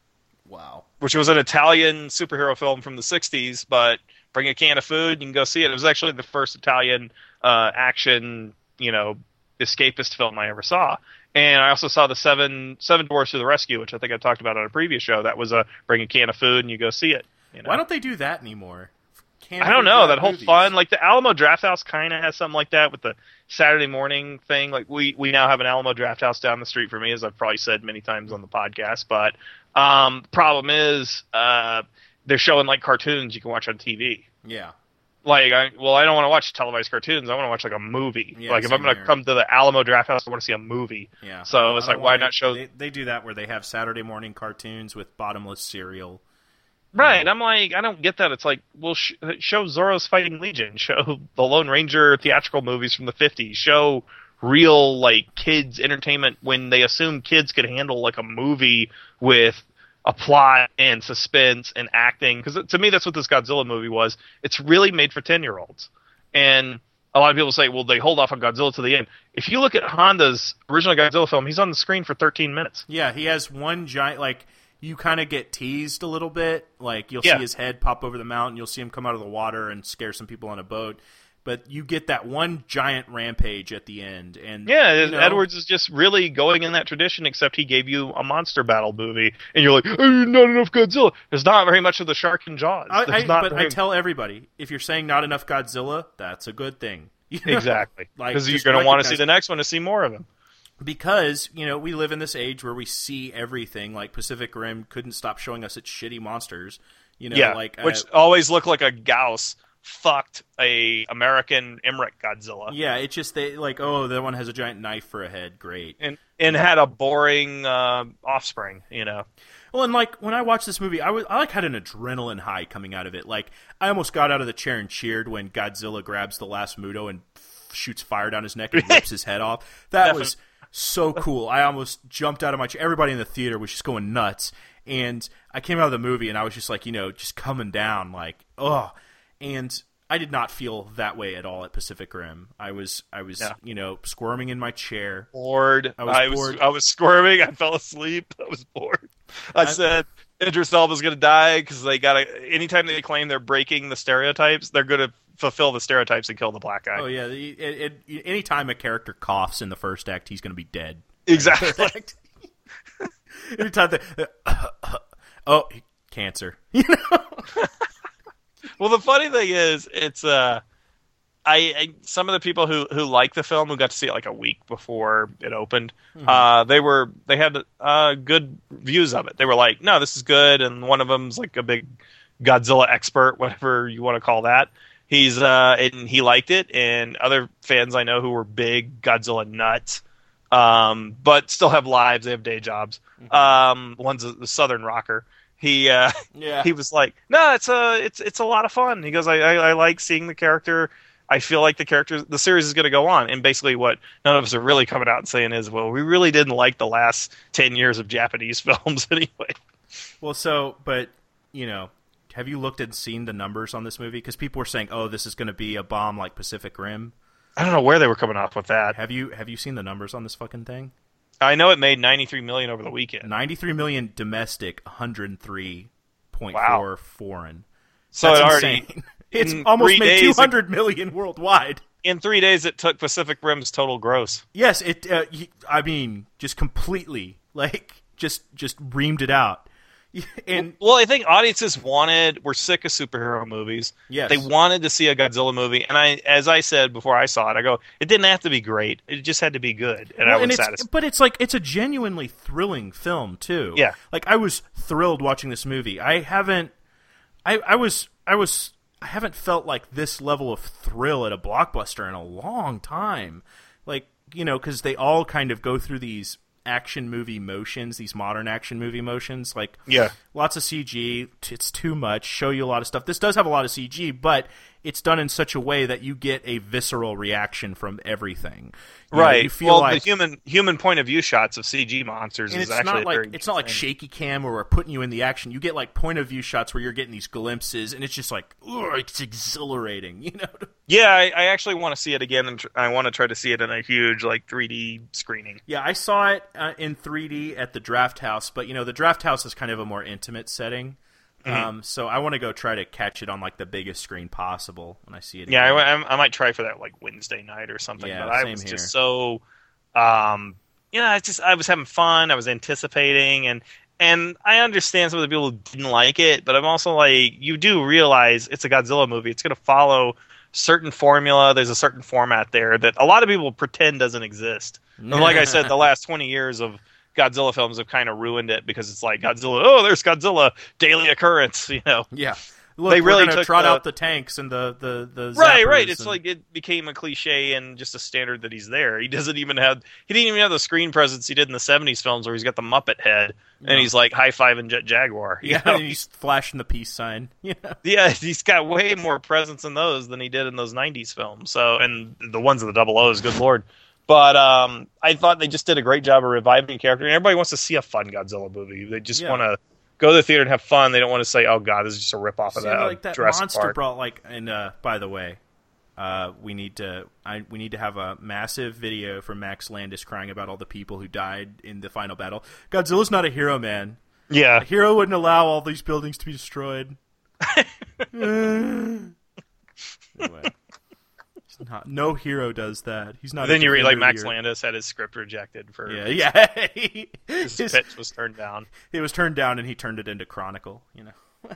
Wow. which was an Italian superhero film from the sixties, but bring a can of food, you can go see it. It was actually the first Italian uh, action, you know, escapist film I ever saw. And I also saw the Seven Seven Dwarfs to the Rescue, which I think I talked about on a previous show. That was a bring a can of food and you go see it. You know? Why don't they do that anymore? Can't I don't figure know. out That whole movies. fun, like the Alamo Drafthouse kind of has something like that with the Saturday morning thing. Like we, we now have an Alamo Drafthouse down the street from me, as I've probably said many times on the podcast. But um, the problem is uh, they're showing like cartoons you can watch on T V. Yeah. Like, I, well, I don't want to watch televised cartoons. I want to watch like a movie. Yeah, like if same I'm going to here. come to the Alamo Drafthouse, I want to see a movie. Yeah. So it's I don't like, why want not it- show? They, they do that where they have Saturday morning cartoons with bottomless cereal. Right, and I'm like, I don't get that. It's like, well, sh- show Zorro's Fighting Legion, show the Lone Ranger theatrical movies from the fifties, show real, like, kids' entertainment when they assume kids could handle, like, a movie with a plot and suspense and acting. Because to me, that's what this Godzilla movie was. It's really made for ten-year-olds. And a lot of people say, well, they hold off on Godzilla to the end. If you look at Honda's original Godzilla film, he's on the screen for thirteen minutes. Yeah, he has one giant, like, you kind of get teased a little bit. Like, you'll Yeah. see his head pop over the mountain. You'll see him come out of the water and scare some people on a boat. but you get that one giant rampage at the end, and Yeah, you know, Edwards is just really going in that tradition, except he gave you a monster battle movie, and you're like, oh, not enough Godzilla. There's not very much of the shark and Jaws. I, There's I, not but very... I tell everybody, if you're saying not enough Godzilla, that's a good thing. You know? Exactly. Like, Because you're just going to want to recognize- see the next one to see more of him. Because, you know, we live in this age where we see everything. Like, Pacific Rim couldn't stop showing us its shitty monsters. You know, yeah, like which uh, always look like a Gauss fucked a American Emmerich Godzilla. yeah, it's just they like, oh, that one has a giant knife for a head. Great. And and had a boring uh, offspring, you know. Well, and like when I watched this movie, I was I like had an adrenaline high coming out of it. Like I almost got out of the chair and cheered when Godzilla grabs the last Muto and f- shoots fire down his neck and rips his head off. That Definitely. was so cool. I almost jumped out of my chair. Everybody in the theater was just going nuts. And I came out of the movie and I was just like, you know, just coming down like, ugh. And I did not feel that way at all at Pacific Rim. I was, I was, Yeah. you know, squirming in my chair. Bored. I was I was, bored. I was squirming. I fell asleep. I was bored. I, I- said Idris Elba's going to die because they got to. Anytime they claim they're breaking the stereotypes, they're going to fulfill the stereotypes and kill the black guy. Oh yeah, it, it, it, anytime a character coughs in the first act, he's going to be dead. Exactly. Anytime they, oh, cancer. You know. Well, the funny thing is, it's uh, I, I some of the people who who like the film who got to see it like a week before it opened, Mm-hmm. uh, they were they had uh good views of it. They were like, no, this is good, and one of them's like a big Godzilla expert, whatever you want to call that. He's uh, and he liked it, and other fans I know who were big Godzilla nuts, um, but still have lives. They have day jobs. Mm-hmm. Um, one's a, a Southern rocker. He uh, Yeah. he was like, no, it's a it's it's a lot of fun. He goes, I I, I like seeing the character. I feel like the character, the series is going to go on. And basically, what none of us are really coming out and saying is, well, we really didn't like the last ten years of Japanese films anyway. Well, so, but you know, have you looked and seen the numbers on this movie? Because people were saying, "Oh, this is going to be a bomb like Pacific Rim." I don't know where they were coming up with that. Have you have you seen the numbers on this fucking thing? I know it made ninety-three million over the weekend. Ninety-three million domestic, one hundred three point Wow. four foreign. So That's it already insane. It's in almost three made days two it- hundred million worldwide. in three days it took Pacific Rim's total gross. Yes, it. Uh, y- I mean, just completely, like, just just reamed it out. And Well, I think audiences wanted, we're sick of superhero movies. Yes. They wanted to see a Godzilla movie, and I, as I said before I saw it, I go, it didn't have to be great. It just had to be good, and I Well, was and it's, satisfied. but it's like it's a genuinely thrilling film too. Yeah. like I was thrilled watching this movie. I haven't, I, I was, I was, I haven't felt like this level of thrill at a blockbuster in a long time. Like, you know, because they all kind of go through these action movie motions, these modern action movie motions. Like, Yeah. lots of C G. It's too much. Show you a lot of stuff. This does have a lot of C G, but it's done in such a way that you get a visceral reaction from everything. You know, Right. you feel well, like the human human point of view shots of C G monsters and is it's actually not like very it's not like interesting. shaky cam where we're putting you in the action. You get like point of view shots where you're getting these glimpses, and it's just like, ugh, it's exhilarating, you know. Yeah, I, I actually want to see it again, and tr- I want to try to see it in a huge like three D screening. Yeah, I saw it uh, in three D at the Draft House, but you know the Draft House is kind of a more intimate setting. Mm-hmm. Um, so I want to go try to catch it on like the biggest screen possible when I see it. Yeah, again. I, I, I might try for that like Wednesday night or something. Yeah, but I same was here. just so, um, you know, I just I was having fun. I was anticipating, and and I understand some of the people who didn't like it, but I'm also like, you do realize it's a Godzilla movie. It's going to follow certain formula. There's a certain format there that a lot of people pretend doesn't exist. And like I said, the last twenty years of Godzilla films have kind of ruined it because it's like Godzilla. Oh, there's Godzilla, daily occurrence. You know. yeah. Look, They we're really gonna took trot the- out the tanks and the the the Right, zappers right. It's and- like it became a cliche and just a standard that he's there. He doesn't even have he didn't even have the screen presence he did in the seventies films where he's got the Muppet head and he's like high fiving Jet Jaguar. you yeah, know? and he's flashing the peace sign. Yeah. Yeah, he's got way more presence in those than he did in those nineties films. So and the ones of the double O's, good lord. But um, I thought they just did a great job of reviving the character, and everybody wants to see a fun Godzilla movie. They just Yeah. want to go to the theater and have fun. They don't want to say, "Oh God, this is just a rip off of See, that, like that Jurassic monster Park." brought like and uh by the way uh we need to I we need to have a massive video from Max Landis crying about all the people who died in the final battle. Godzilla's not a hero, man. Yeah, A hero wouldn't allow all these buildings to be destroyed. Anyway. Not, no hero does that. He's not. Then you read like Max hero. Landis had his script rejected for yeah, yeah. he, his, his pitch was turned down. It was turned down, and he turned it into Chronicle. You know.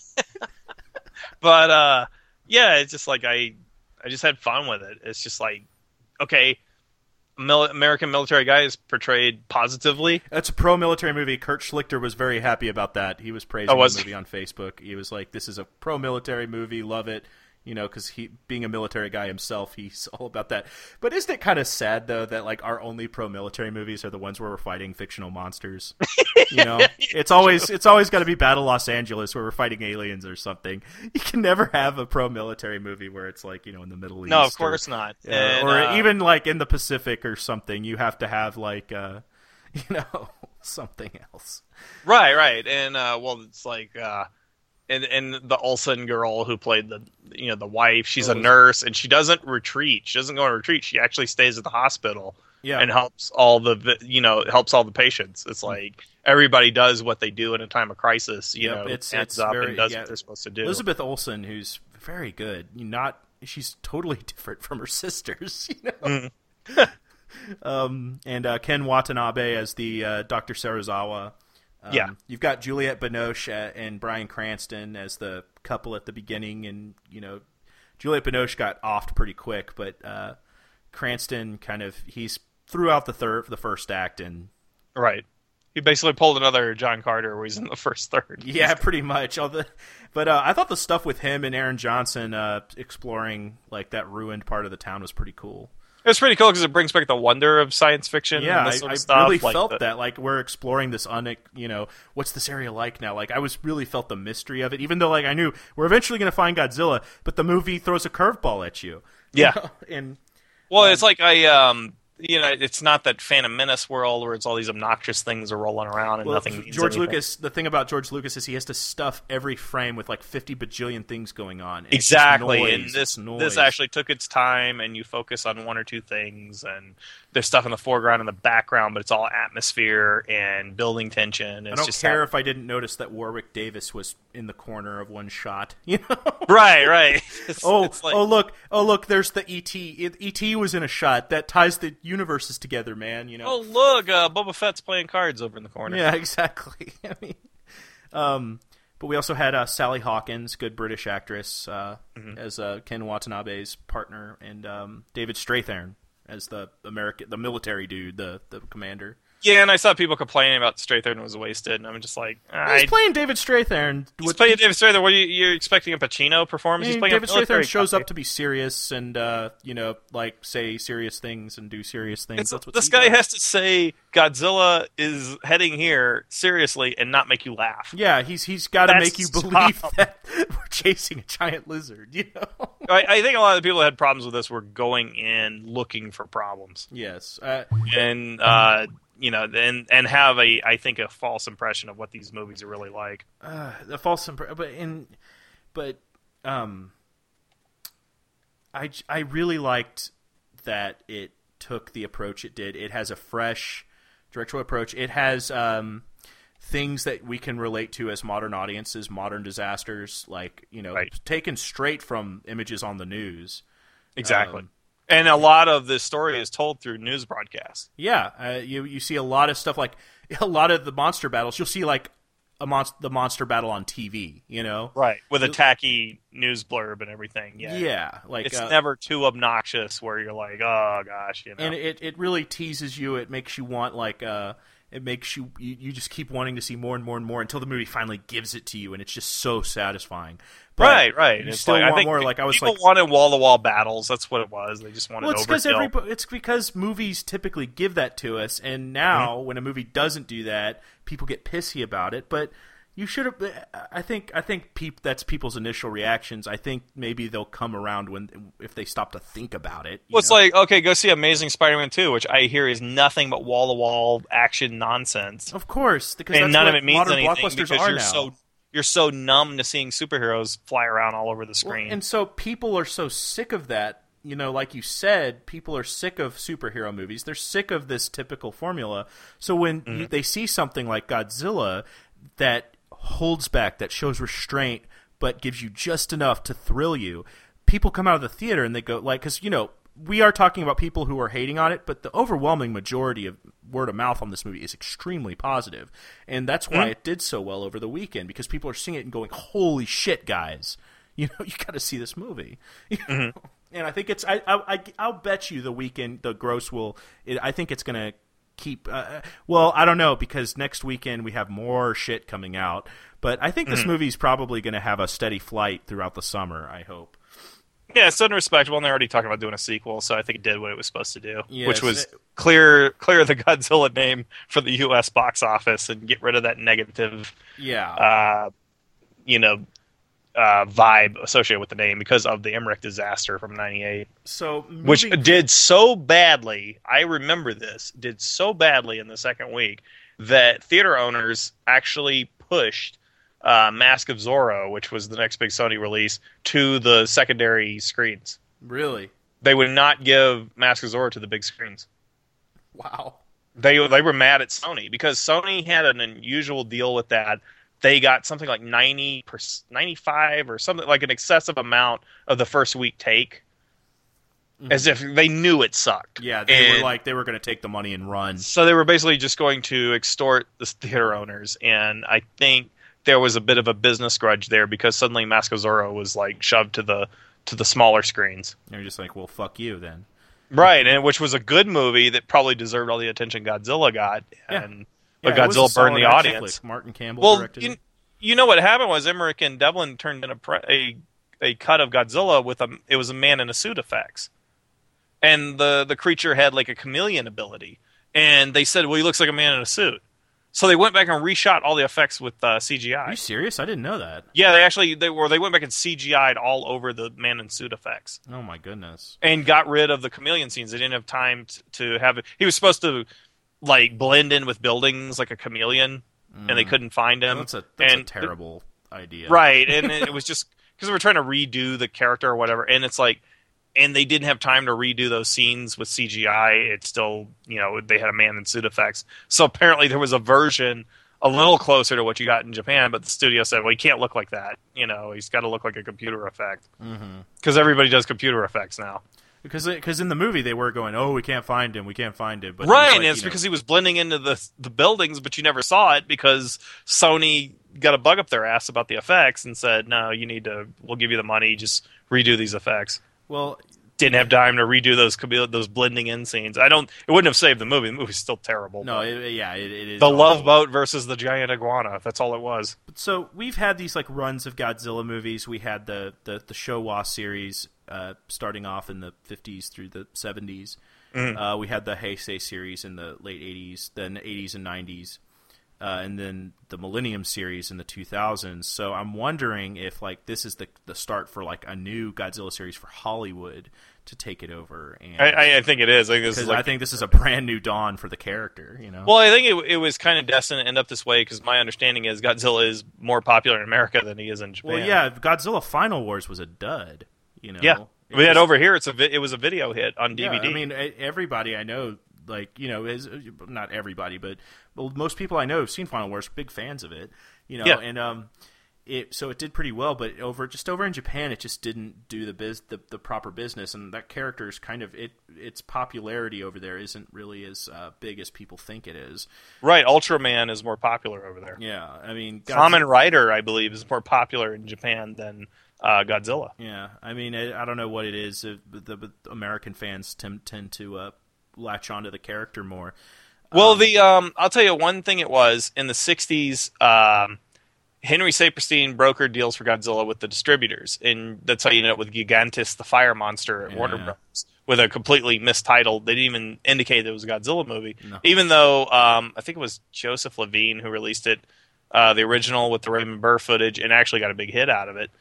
But uh, yeah, it's just like I, I just had fun with it. It's just like, okay, mil- American military guy is portrayed positively. That's a pro-military movie. Kurt Schlichter was very happy about that. He was praising Oh, was the movie on Facebook. He was like, "This is a pro-military movie. Love it." You know, because he, being a military guy himself, he's all about that. But isn't it kind of sad, though, that like our only pro-military movies are the ones where we're fighting fictional monsters? You know, it's always it's always got to be Battle Los Angeles where we're fighting aliens or something. You can never have a pro-military movie where it's like, you know, in the Middle East. No, of course or, not. Uh, And, or uh, even like in the Pacific or something. You have to have like, uh, you know, something else. right, right, and uh, well, it's like. Uh, And and the Olsen girl who played the you know the wife, she's a nurse and she doesn't retreat. She doesn't go on retreat. She actually stays at the hospital Yeah. and helps all the you know helps all the patients. It's like everybody does what they do in a time of crisis. You Yep, know, it's- stands it's up very- and does yeah. what they're supposed to do. Elizabeth Olsen, who's very good. Not she's totally different from her sisters. You know. Mm. um, and uh, Ken Watanabe as the uh, Doctor Serizawa. Um, Yeah. You've got Juliette Binoche uh, and Bryan Cranston as the couple at the beginning, and you know, Juliette Binoche got offed pretty quick, but uh, Cranston kind of he's throughout the third, the first act, and Right. He basically pulled another John Carter where he's in the first third. yeah, pretty much. All the, but uh, I thought the stuff with him and Aaron Johnson uh, exploring like that ruined part of the town was pretty cool. It's pretty cool because it brings back the wonder of science fiction. Yeah, and I, this sort I of stuff. really like felt the, that. Like we're exploring this un, you know, what's this area like now? Like I was really felt the mystery of it, even though like I knew we're eventually going to find Godzilla, but the movie throws a curveball at you. Yeah. You know? And Well, it's like I, um, you know, it's not that Phantom Menace world where it's all these obnoxious things are rolling around and well, nothing means George anything. Lucas. The thing about George Lucas is he has to stuff every frame with like fifty bajillion things going on. And it's just Exactly, noise, and it's this noise. this actually took its time, and you focus on one or two things, and there's stuff in the foreground and the background, but it's all atmosphere and building tension. It's I don't just care that- if I didn't notice that Warwick Davis was in the corner of one shot. You know. right, right. It's, Oh, it's like, oh! Look! Oh, look! There's the E T. E T was in a shot that ties the universes together, man. You know. oh look, uh, Boba Fett's playing cards over in the corner. Yeah, exactly. I mean, um, but we also had uh, Sally Hawkins, good British actress, uh, Mm-hmm. as uh, Ken Watanabe's partner, and um, David Strathairn as the American, the military dude, the the commander. Yeah, and I saw people complaining about Strathairn was wasted, and I'm just like, I, He's playing David Strathairn. he's with- playing David Strathairn. What are you you're expecting a Pacino performance? I mean, He's playing David a military Strathairn shows guy. up to be serious and uh, you know, like say serious things and do serious things. It's, That's what this he guy does. has to say Godzilla is heading here seriously and not make you laugh. Yeah, he's he's got to That's make you his believe job. that we're chasing a giant lizard. You know. I, I think a lot of the people that had problems with this were going in looking for problems, Yes. Uh, and uh, you know, and and have a I think a false impression of what these movies are really like. uh, the false impression, but in, but um, I I really liked that it took the approach it did. It has a fresh directorial approach. It has um things that we can relate to as modern audiences, modern disasters, like you know, Right. taken straight from images on the news. Exactly. Um, And a lot of this story is told through news broadcasts. Yeah, uh, you you see a lot of stuff like a lot of the monster battles. You'll see like a mon- the monster battle on T V. You know, Right. With a tacky news blurb and everything. Yeah. yeah, like It's uh, never too obnoxious where you're like, oh gosh, you know. and it, it really teases you. It makes you want like uh, it makes you, you you just keep wanting to see more and more and more until the movie finally gives it to you, and it's just so satisfying. But right, right. You It's still like, I want think more. Like I was people like, wanted wall to wall battles. That's what it was. They just wanted well, it's because overkill. every it's because movies typically give that to us, and now Mm-hmm. when a movie doesn't do that, people get pissy about it. But you should have. I think. I think peop, that's people's initial reactions. I think maybe they'll come around when if they stop to think about it. you Well, it's know? like, okay, go see Amazing Spider-Man two, which I hear is nothing but wall to wall action nonsense, of course, because and that's none what of it means modern anything blockbusters because are you're now. so you're so numb to seeing superheroes fly around all over the screen. Well, and so people are so sick of that. You know, like you said, people are sick of superhero movies. They're sick of this typical formula. So when Mm-hmm. you, they see something like Godzilla that holds back, that shows restraint, but gives you just enough to thrill you, people come out of the theater and they go like, because you know we are talking about people who are hating on it, but the overwhelming majority of word of mouth on this movie is extremely positive, and that's why mm-hmm. it did so well over the weekend, because people are seeing it and going, "Holy shit, guys! You know, you got to see this movie." Mm-hmm. And I think it's I, I I'll bet you the weekend the gross will. It, I think it's gonna keep. Uh, well, I don't know, because next weekend we have more shit coming out, but I think this mm-hmm. movie's probably gonna have a steady flight throughout the summer. I hope. Yeah, it's unrespectable, and they're already talking about doing a sequel, so I think it did what it was supposed to do, yes, which was it, clear clear the Godzilla name for the U S box office and get rid of that negative, yeah, uh, you know, uh, vibe associated with the name because of the Emmerich disaster from ninety-eight. So, moving... which did so badly. I remember this did so badly in the second week that theater owners actually pushed Uh, Mask of Zorro, which was the next big Sony release, to the secondary screens. Really? They would not give Mask of Zorro to the big screens. Wow. They they were mad at Sony because Sony had an unusual deal with that. They got something like ninety, ninety-five or something, like an excessive amount of the first week take. Mm-hmm. As if they knew it sucked. Yeah, they and were like, they were going to take the money and run. So they were basically just going to extort the theater owners, and I think there was a bit of a business grudge there because suddenly Mask of Zorro was like shoved to the to the smaller screens. You're just like, well, fuck you then. Right, and which was a good movie that probably deserved all the attention Godzilla got, and yeah. but yeah, Godzilla burned the audience. Flick. Martin Campbell well, directed you, it. You know what happened was Emmerich and Devlin turned in a, pre- a a cut of Godzilla with a it was a man in a suit effects, and the the creature had like a chameleon ability, and they said, well, he looks like a man in a suit. So they went back and reshot all the effects with uh, C G I. Are you serious? I didn't know that. Yeah, they actually they were they went back and C G I'd all over the man in suit effects. Oh my goodness! And got rid of the chameleon scenes. They didn't have time t- to have it. He was supposed to like blend in with buildings like a chameleon, mm. and they couldn't find him. That's a that's and a terrible the, idea, right? And it was just because we were trying to redo the character or whatever, and it's like. And they didn't have time to redo those scenes with C G I. It's still, you know, they had a man in suit effects. So apparently there was a version a little closer to what you got in Japan, but the studio said, well, he can't look like that. You know, he's got to look like a computer effect. Because mm-hmm. everybody does computer effects now. Because because in the movie they were going, oh, we can't find him, we can't find him. But right, like, and it's you know, because he was blending into the the buildings, but you never saw it because Sony got a bug up their ass about the effects and said, no, you need to, we'll give you the money, just redo these effects. Well, didn't have time to redo those those blending in scenes. I don't. It wouldn't have saved the movie. The movie's still terrible. No, it, yeah, it, it is. The Love Boat versus the giant iguana. That's all it was. So we've had these like runs of Godzilla movies. We had the the, the Showa series uh, starting off in the fifties through the seventies. Mm-hmm. Uh, we had the Heisei series in the late eighties, then eighties and nineties. Uh, and then the Millennium series in the two thousands. So I'm wondering if like this is the the start for like a new Godzilla series for Hollywood to take it over. And I, I think it is. I think this is, like, I think this is a brand new dawn for the character. You know. Well, I think it, it was kind of destined to end up this way because my understanding is Godzilla is more popular in America than he is in Japan. Well, yeah, Godzilla Final Wars was a dud. You know. Yeah, it we had was, over here. It's a vi- it was a video hit on D V D. Yeah, I mean, everybody I know. Like, you know, is not everybody, but well, most people I know have seen Final Wars, big fans of it, you know, yeah. and um, it so it did pretty well, but over just over in Japan, it just didn't do the biz the, the proper business, and that character is kind of it its popularity over there isn't really as uh, big as people think it is. Right, Ultraman is more popular over there. Yeah, I mean, Kamen Rider, I believe, is more popular in Japan than uh, Godzilla. Yeah, I mean, I, I don't know what it is, uh, but the but American fans tend tend to. Uh, latch onto the character more. Well, um, the um, I'll tell you one thing. It was in the sixties. Um, Henry Saperstein brokered deals for Godzilla with the distributors, and that's how you end up with Gigantis, the fire monster at yeah. Warner Bros. With a completely mistitled. They didn't even indicate it was a Godzilla movie, no. even though um, I think it was Joseph Levine who released it, uh, the original with the Raymond Burr footage, and actually got a big hit out of it.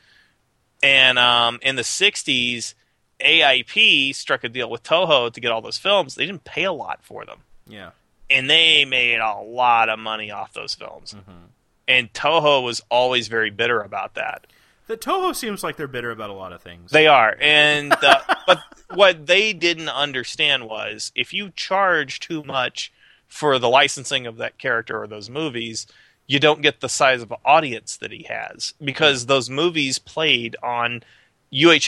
And um, in the sixties. A I P struck a deal with Toho to get all those films. They didn't pay a lot for them. Yeah. And they made a lot of money off those films. Mm-hmm. And Toho was always very bitter about that. The Toho seems like they're bitter about a lot of things. They are. And uh, but what they didn't understand was if you charge too much for the licensing of that character or those movies, you don't get the size of audience that he has. Because those movies played on U H F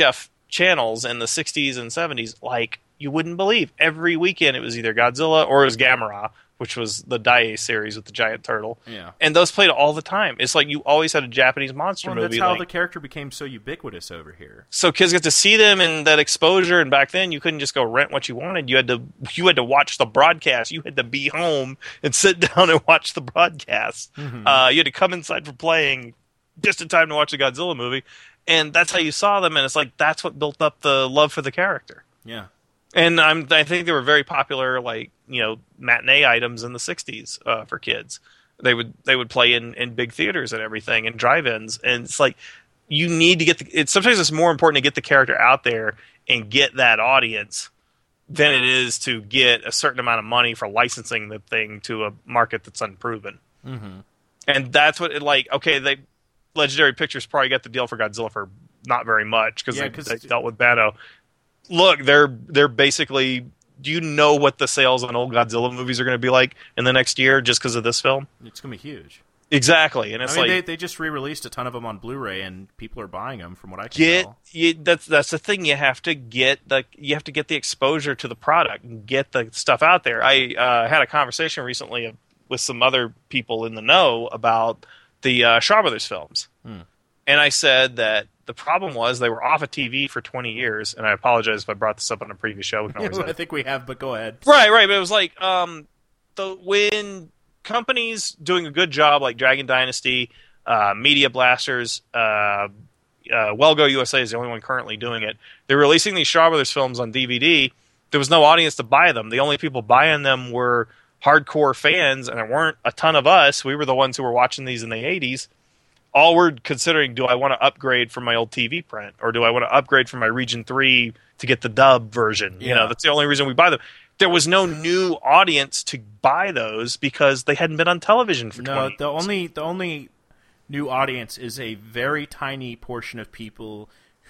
channels in the sixties and seventies, like you wouldn't believe. Every weekend it was either Godzilla or it was Gamera, which was the Daiei series with the giant turtle. Yeah. And those played all the time. It's like you always had a Japanese monster well, movie. That's how like, the character became so ubiquitous over here. so kids get to see them and that exposure, and back then you couldn't just go rent what you wanted. You had to you had to watch the broadcast. You had to be home and sit down and watch the broadcast. Mm-hmm. Uh, you had to come inside for playing just in time to watch the Godzilla movie. And that's how you saw them, and it's like that's what built up the love for the character. Yeah. And I'm, I think they were very popular, like, you know, matinee items in the sixties uh, for kids. They would they would play in, in big theaters and everything, and drive-ins. And it's like, you need to get the... It's, sometimes it's more important to get the character out there and get that audience than it is to get a certain amount of money for licensing the thing to a market that's unproven. Mm-hmm. And that's what it, like, okay, they... Legendary Pictures probably got the deal for Godzilla for not very much, because Yeah, they, 'cause- they dealt with Banno. Look, they're they're basically. Do you know what the sales on old Godzilla movies are going to be like in the next year just because of this film? It's going to be huge. Exactly, and it's I mean, like they, they just re-released a ton of them on Blu-ray, and people are buying them, from what I can get tell. you, that's that's the thing. You have to get the you have to get the exposure to the product and get the stuff out there. I uh, had a conversation recently with some other people in the know about the uh, Shaw Brothers films, Hmm. and I said that the problem was they were off of T V for twenty years, and I apologize if I brought this up on a previous show. We can always I edit. think we have, but go ahead. Right, right, but it was like um, the when companies doing a good job like Dragon Dynasty, uh, Media Blasters, uh, uh, Wellgo U S A is the only one currently doing it. They're releasing these Shaw Brothers films on D V D. There was no audience to buy them. The only people buying them were hardcore fans, and there weren't a ton of us. We were the ones who were watching these in the eighties. All we're considering, do I want to upgrade from my old T V print, or do I want to upgrade from my Region three to get the dub version? You Yeah. know, that's the only reason we buy them. There was no new audience to buy those because they hadn't been on television for No, twenty the years. only the only new audience is a very tiny portion of people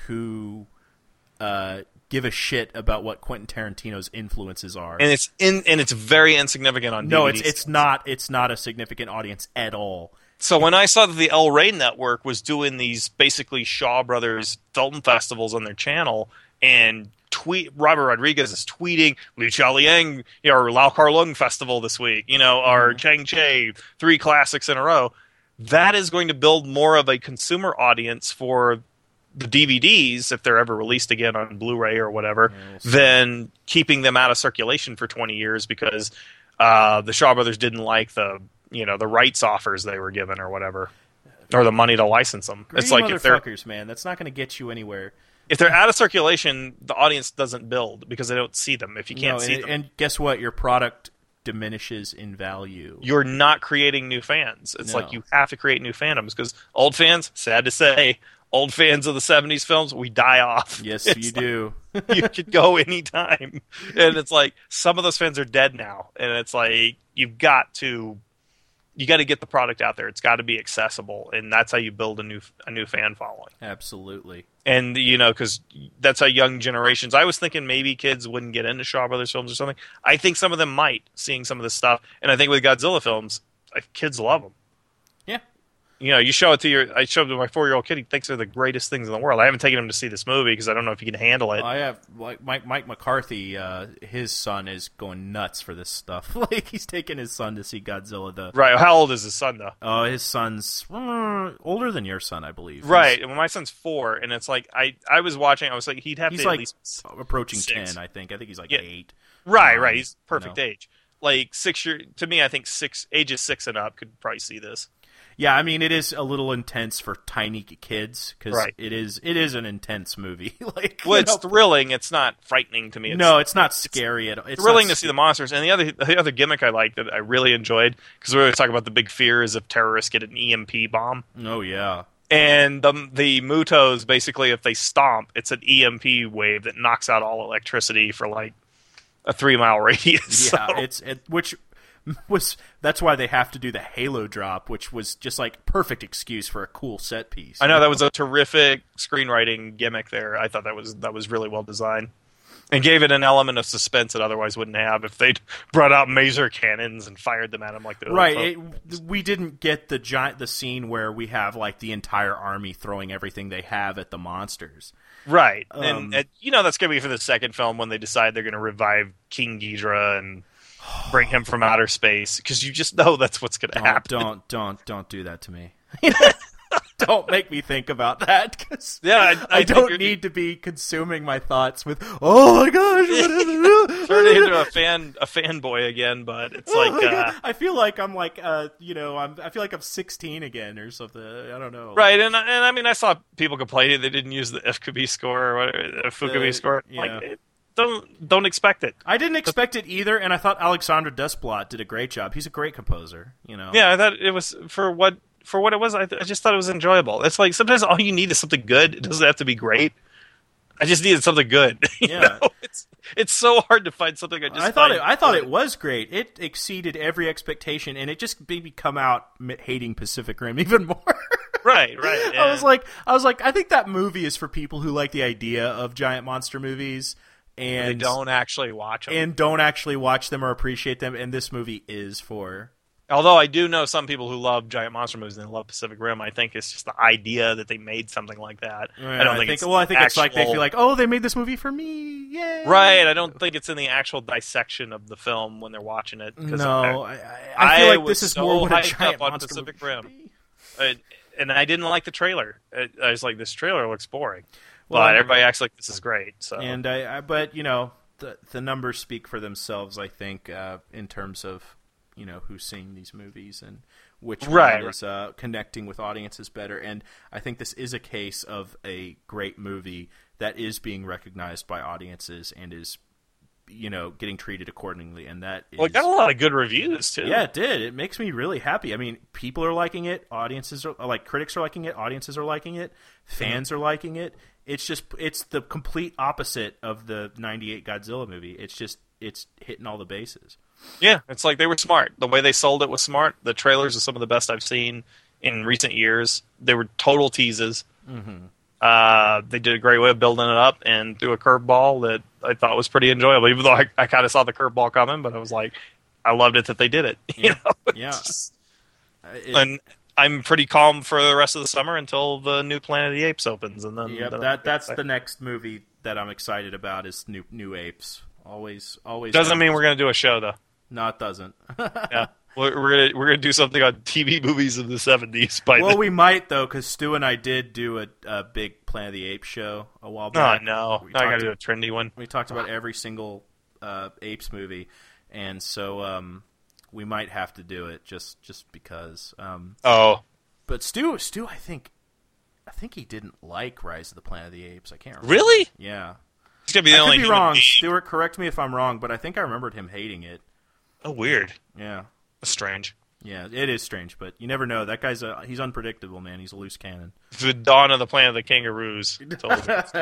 who uh, give a shit about what Quentin Tarantino's influences are. And it's in, and it's very insignificant on no, D V Ds. it's it's not it's not a significant audience at all. So when I saw that the El Rey Network was doing these basically Shaw Brothers film festivals on their channel, and tweet Robert Rodriguez is tweeting Li Liang, you know, or Lau Kar Lung Festival this week, you know, or Chang Che, three classics in a row. That is going to build more of a consumer audience for the D V Ds, if they're ever released again on Blu-ray or whatever, Yeah, we'll see. than keeping them out of circulation for twenty years because uh, the Shaw Brothers didn't like the you know the rights offers they were given or whatever, or the money to license them. Greedy It's like if they're motherfuckers, man. That's not going to get you anywhere. if they're out of circulation, the audience doesn't build because they don't see them. If you can't No, see and, them, and guess what? Your product diminishes in value. you're not creating new fans. It's No. like you have to create new fandoms because old fans, sad to say, old fans of the seventies films, we die off. Yes, It's you like- do. you could go anytime. And it's like some of those fans are dead now. And it's like you've got to you got to get the product out there. It's got to be accessible, and that's how you build a new a new fan following. Absolutely. And you know, because that's how young generations. I was thinking maybe kids wouldn't get into Shaw Brothers films or something. I think some of them might, seeing some of this stuff. And I think with Godzilla films, like, kids love them. Yeah. You know, you show it to your. I showed it to my four-year-old kid. He thinks they're the greatest things in the world. I haven't taken him to see this movie because I don't know if he can handle it. I have like Mike Mike McCarthy. Uh, his son is going nuts for this stuff. Like he's taking his son to see Godzilla. The Right? How old is his son though? oh, his son's uh, older than your son, I believe. He's Right. Well, my son's four, and it's like I. I was watching. I was like, he'd have He's to like at least. approaching six. ten. I think. I think he's like Yeah. eight. Right. nine, Right. He's perfect you know. age. Like six year. To me, I think six ages six and up could probably see this. Yeah, I mean it is a little intense for tiny kids because Right. it is it is an intense movie. Like Well, you it's know, thrilling. It's not frightening to me. It's no, it's not scary at all. It's thrilling not to see the monsters. And the other the other gimmick I like that I really enjoyed because we always talk about the big fear is if terrorists get an E M P bomb. Oh yeah. And the the Mutos basically, if they stomp, it's an E M P wave that knocks out all electricity for like a three mile radius. Yeah, So- it's it, which was that's why they have to do the Halo drop, which was just like perfect excuse for a cool set piece. I know that was a terrific screenwriting gimmick there. I thought that was that was really well designed, and gave it an element of suspense it otherwise wouldn't have if they'd brought out maser cannons and fired them at him like the Right, it, we didn't get the giant the scene where we have like the entire army throwing everything they have at the monsters. Right. Um, and, and, you know, that's going to be for the second film when they decide they're going to revive King Ghidorah and bring him from outer space. Because you just know that's what's going to Don't, happen. don't, don't, don't do that to me. Don't make me think about that, because Yeah, I, I, I don't think need to be consuming my thoughts with, oh my gosh, what turning into a fan a fanboy again, but it's Oh like my uh, God. I feel like I'm like, uh, you know, I'm, I feel like I'm sixteen again or something. I don't know. right, and and I mean, I saw people complaining they didn't use the F K B score or whatever, the Fukabi The- score. yeah. Like, it, don't don't expect it. I didn't expect it either, and I thought Alexandre Desplat did a great job. He's a great composer, you know. Yeah, I thought it was for what for what it was. I, th- I just thought it was enjoyable. It's like sometimes all you need is something good. It doesn't have to be great. I just needed something good. you Yeah. know? it's it's so hard to find something. I just I thought find it. I thought good. it was great. It exceeded every expectation, and it just made me come out m- hating Pacific Rim even more. Right, right. I was yeah. like, I was like, I think that movie is for people who like the idea of giant monster movies and they don't actually watch them. and don't actually watch them or appreciate them. And this movie is for. Although I do know some people who love giant monster movies and they love Pacific Rim. I think it's just the idea that they made something like that. I don't think, it's Well, I think it's like they actual- feel like, oh, they made this movie for me. Yay! Right. I don't think it's in the actual dissection of the film when they're watching it. 'cause No, I, I, I, I feel I like was this is so more what a hyped giant up on monster Pacific movie Rim. should be. I- and I didn't like the trailer. I, I was like, this trailer looks boring. Well, but everybody acts like this is great. So And I, I but you know, the the numbers speak for themselves. I think uh, in terms of you know who's seeing these movies and which Right, one is uh, connecting with audiences better. And I think this is a case of a great movie that is being recognized by audiences and is you know getting treated accordingly. And that is, well, it got a lot of good reviews too. yeah, it did. It makes me really happy. I mean, people are liking it. Audiences are like critics are liking it. Audiences are liking it. Fans are liking it. It's just it's the complete opposite of the ninety-eight Godzilla movie. It's just it's hitting all the bases. Yeah, it's like they were smart. The way they sold it was smart. The trailers are some of the best I've seen in recent years. They were total teases. Mm-hmm. Uh, they did a great way of building it up and threw a curveball that I thought was pretty enjoyable. Even though I, I kind of saw the curveball coming, but I was like, I loved it that they did it. You Yeah. know, It's Yeah. just- It- and I'm pretty calm for the rest of the summer until the new Planet of the Apes opens, and then Yep, then that I'm that's excited. the next movie that I'm excited about is New New Apes. Always, always Doesn't mean we're gonna do a show though. No, it doesn't. Yeah, we're, we're gonna we're gonna do something on T V movies of the seventies. By Well, then. we might though, because Stu and I did do a, a big Planet of the Apes show a while Oh back. no, We now I talked gotta do a trendy one. We talked about every single uh, Apes movie, and so um, we might have to do it just just because. Um, Oh, but Stu, Stu, I think, I think he didn't like Rise of the Planet of the Apes. I can't remember. really? Yeah, It's gonna be the I only could be human wrong. being- Stuart, correct me if I'm wrong, but I think I remembered him hating it. Oh, weird. Yeah, That's strange. yeah, it is strange, but you never know. That guy's a he's unpredictable, man. He's a loose cannon. The dawn of the Planet of the Kangaroos. Totally.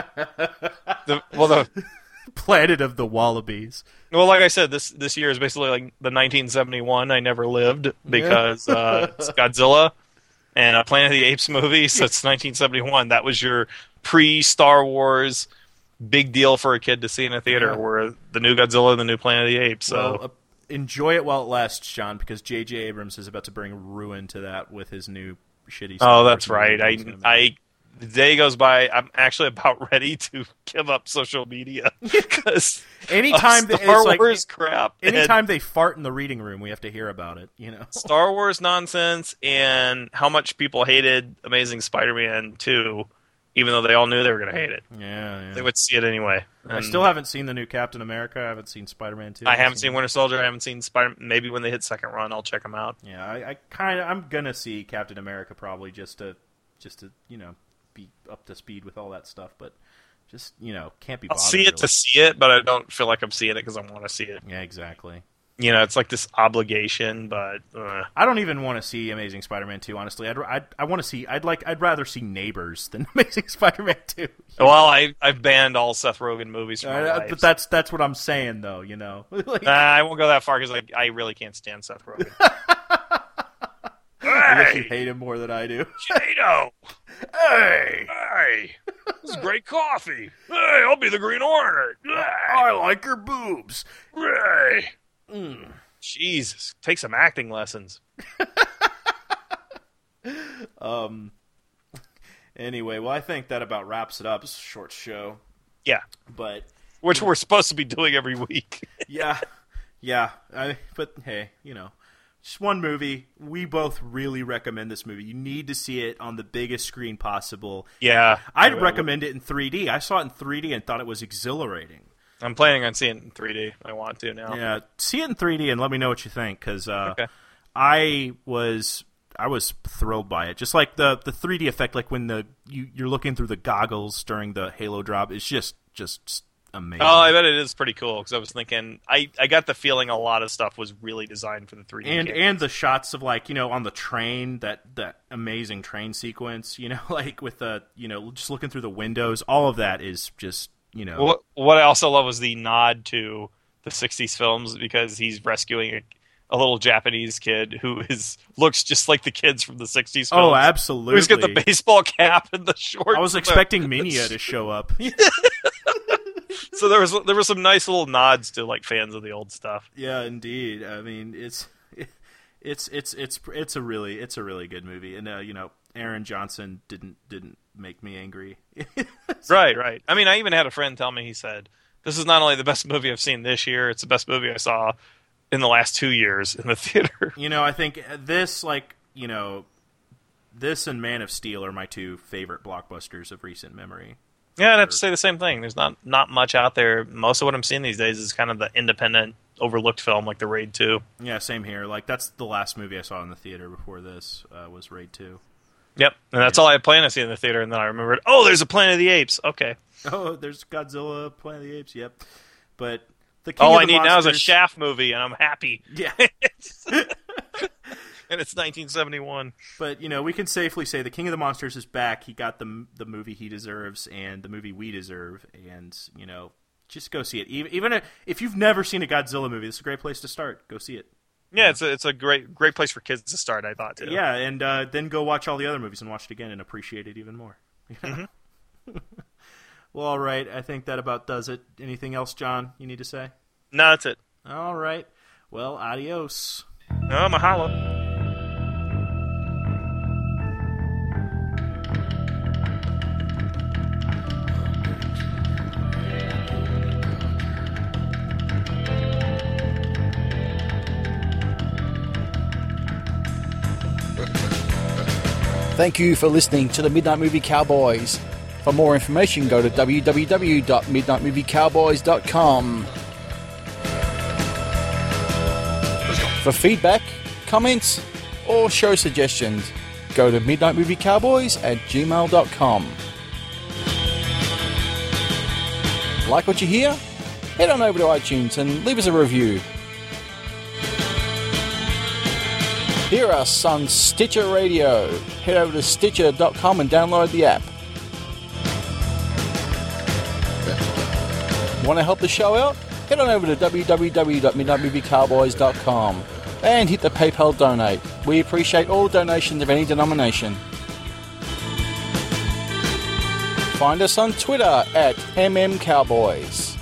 the, well, the Planet of the Wallabies. well, like I said, this this year is basically like the nineteen seventy-one. I never lived because uh, it's Godzilla and a Planet of the Apes movie. So it's nineteen seventy-one. That was your pre-Star Wars big deal for a kid to see in a theater, Yeah. where the new Godzilla and the new Planet of the Apes. So Well, uh, enjoy it while it lasts, John, because J J. Abrams is about to bring ruin to that with his new shitty. Star oh, Wars that's movie right. that I he's gonna make. I the day goes by, I'm actually about ready to give up social media because anytime that Star it's like Wars crap. and anytime they fart in the reading room, we have to hear about it. You know, Star Wars nonsense and how much people hated Amazing Spider-Man two, even though they all knew they were going to hate it. yeah. yeah. They would see it anyway. I And still haven't seen the new Captain America. I haven't seen Spider-Man two. I haven't seen Winter Soldier. I haven't seen Spider. Maybe when they hit second run, I'll check them out. Yeah, I, I kind of I'm gonna see Captain America probably just to just to you know be up to speed with all that stuff, but just you know can't be. I'll bothered, see it really. to see it, but I don't feel like I'm seeing it because I want to see it. Yeah, exactly. You know, it's like this obligation, but uh, I don't even want to see Amazing Spider-Man two. Honestly, I'd, I'd I want to see. I'd like. I'd rather see Neighbors than Amazing Spider-Man two. well, I I've banned all Seth Rogen movies from my Uh, life. but that's that's what I'm saying, though. You know, like, Nah, I won't go that far because I I really can't stand Seth Rogen. I guess you Hey, hate him more than I do. Jado! Hey, Hey, this is great coffee. Hey, I'll be the Green Hornet. I like your boobs. Hey. Mm. Jesus, take some acting lessons. Um, Anyway, well, I think that about wraps it up. It's a short show. Yeah. But which we're supposed to be doing every week. yeah. Yeah. I, but, hey, you know. Just one movie. We both really recommend this movie. You need to see it on the biggest screen possible. Yeah. I'd recommend it in three D. I saw it in three D and thought it was exhilarating. I'm planning on seeing it in three D. I want to now. Yeah, see it in three D and let me know what you think, because uh, okay. I was I was thrilled by it. Just like the, the three D effect, like when the you, you're looking through the goggles during the Halo drop, it's just just amazing. Oh, I bet it is pretty cool, because I was thinking, I, I got the feeling a lot of stuff was really designed for the three D And cameras. and the shots of, like, you know, on the train, that, that amazing train sequence, you know, like with the, you know, just looking through the windows, all of that is just, you know. What, what I also love was the nod to the sixties films, because he's rescuing a, a little Japanese kid who is looks just like the kids from the sixties films. Oh, absolutely. Who's got the baseball cap and the shorts. I was expecting Minya to show up. So there was there were some nice little nods to, like, fans of the old stuff. Yeah, indeed. I mean, it's it's it's it's it's a really it's a really good movie, and uh, you know, Aaron Johnson didn't didn't make me angry. Right, right. I mean, I even had a friend tell me, he said, "This is not only the best movie I've seen this year; it's the best movie I saw in the last two years in the theater." You know, I think this, like, you know, this and Man of Steel are my two favorite blockbusters of recent memory. Yeah, I'd have to say the same thing. There's not, not much out there. Most of what I'm seeing these days is kind of the independent, overlooked film, like the Raid two. Yeah, same here. Like, that's the last movie I saw in the theater before this uh, was Raid two. Yep, and that's all I had planned to see in the theater, and then I remembered, oh, there's a Planet of the Apes. Okay. Oh, there's Godzilla, Planet of the Apes, yep. But the King all of I the need now is a Monsters- Shaft movie, and I'm happy. Yeah. And it's nineteen seventy-one. But, you know, we can safely say the King of the Monsters is back. He got the the movie he deserves and the movie we deserve. And, you know, just go see it. Even, even if you've never seen a Godzilla movie, this is a great place to start. Go see it. Yeah, it's a, it's a great great place for kids to start, I thought, too. Yeah, and uh, then go watch all the other movies and watch it again and appreciate it even more. Mm-hmm. Well, all right. I think that about does it. Anything else, John, you need to say? No, that's it. All right. Well, adios. Oh, mahalo. Thank you for listening to the Midnight Movie Cowboys. For more information, go to w w w dot midnight movie cowboys dot com. For feedback, comments, or show suggestions, go to midnight movie cowboys at gmail dot com. Like what you hear? Head on over to iTunes and leave us a review. Hear us on Stitcher Radio. Head over to stitcher dot com and download the app. Want to help the show out? Head on over to w w w dot midnight movie cowboys dot com and hit the PayPal donate. We appreciate all donations of any denomination. Find us on Twitter at M M Cowboys.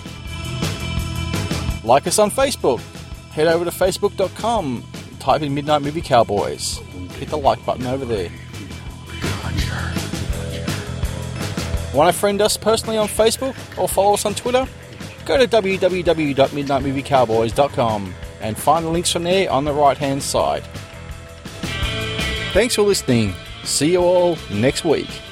Like us on Facebook. Head over to facebook dot com. Type in Midnight Movie Cowboys. Hit the like button over there. Want to friend us personally on Facebook or follow us on Twitter? Go to w w w dot midnight movie cowboys dot com and find the links from there on the right hand side. Thanks for listening. See you all next week.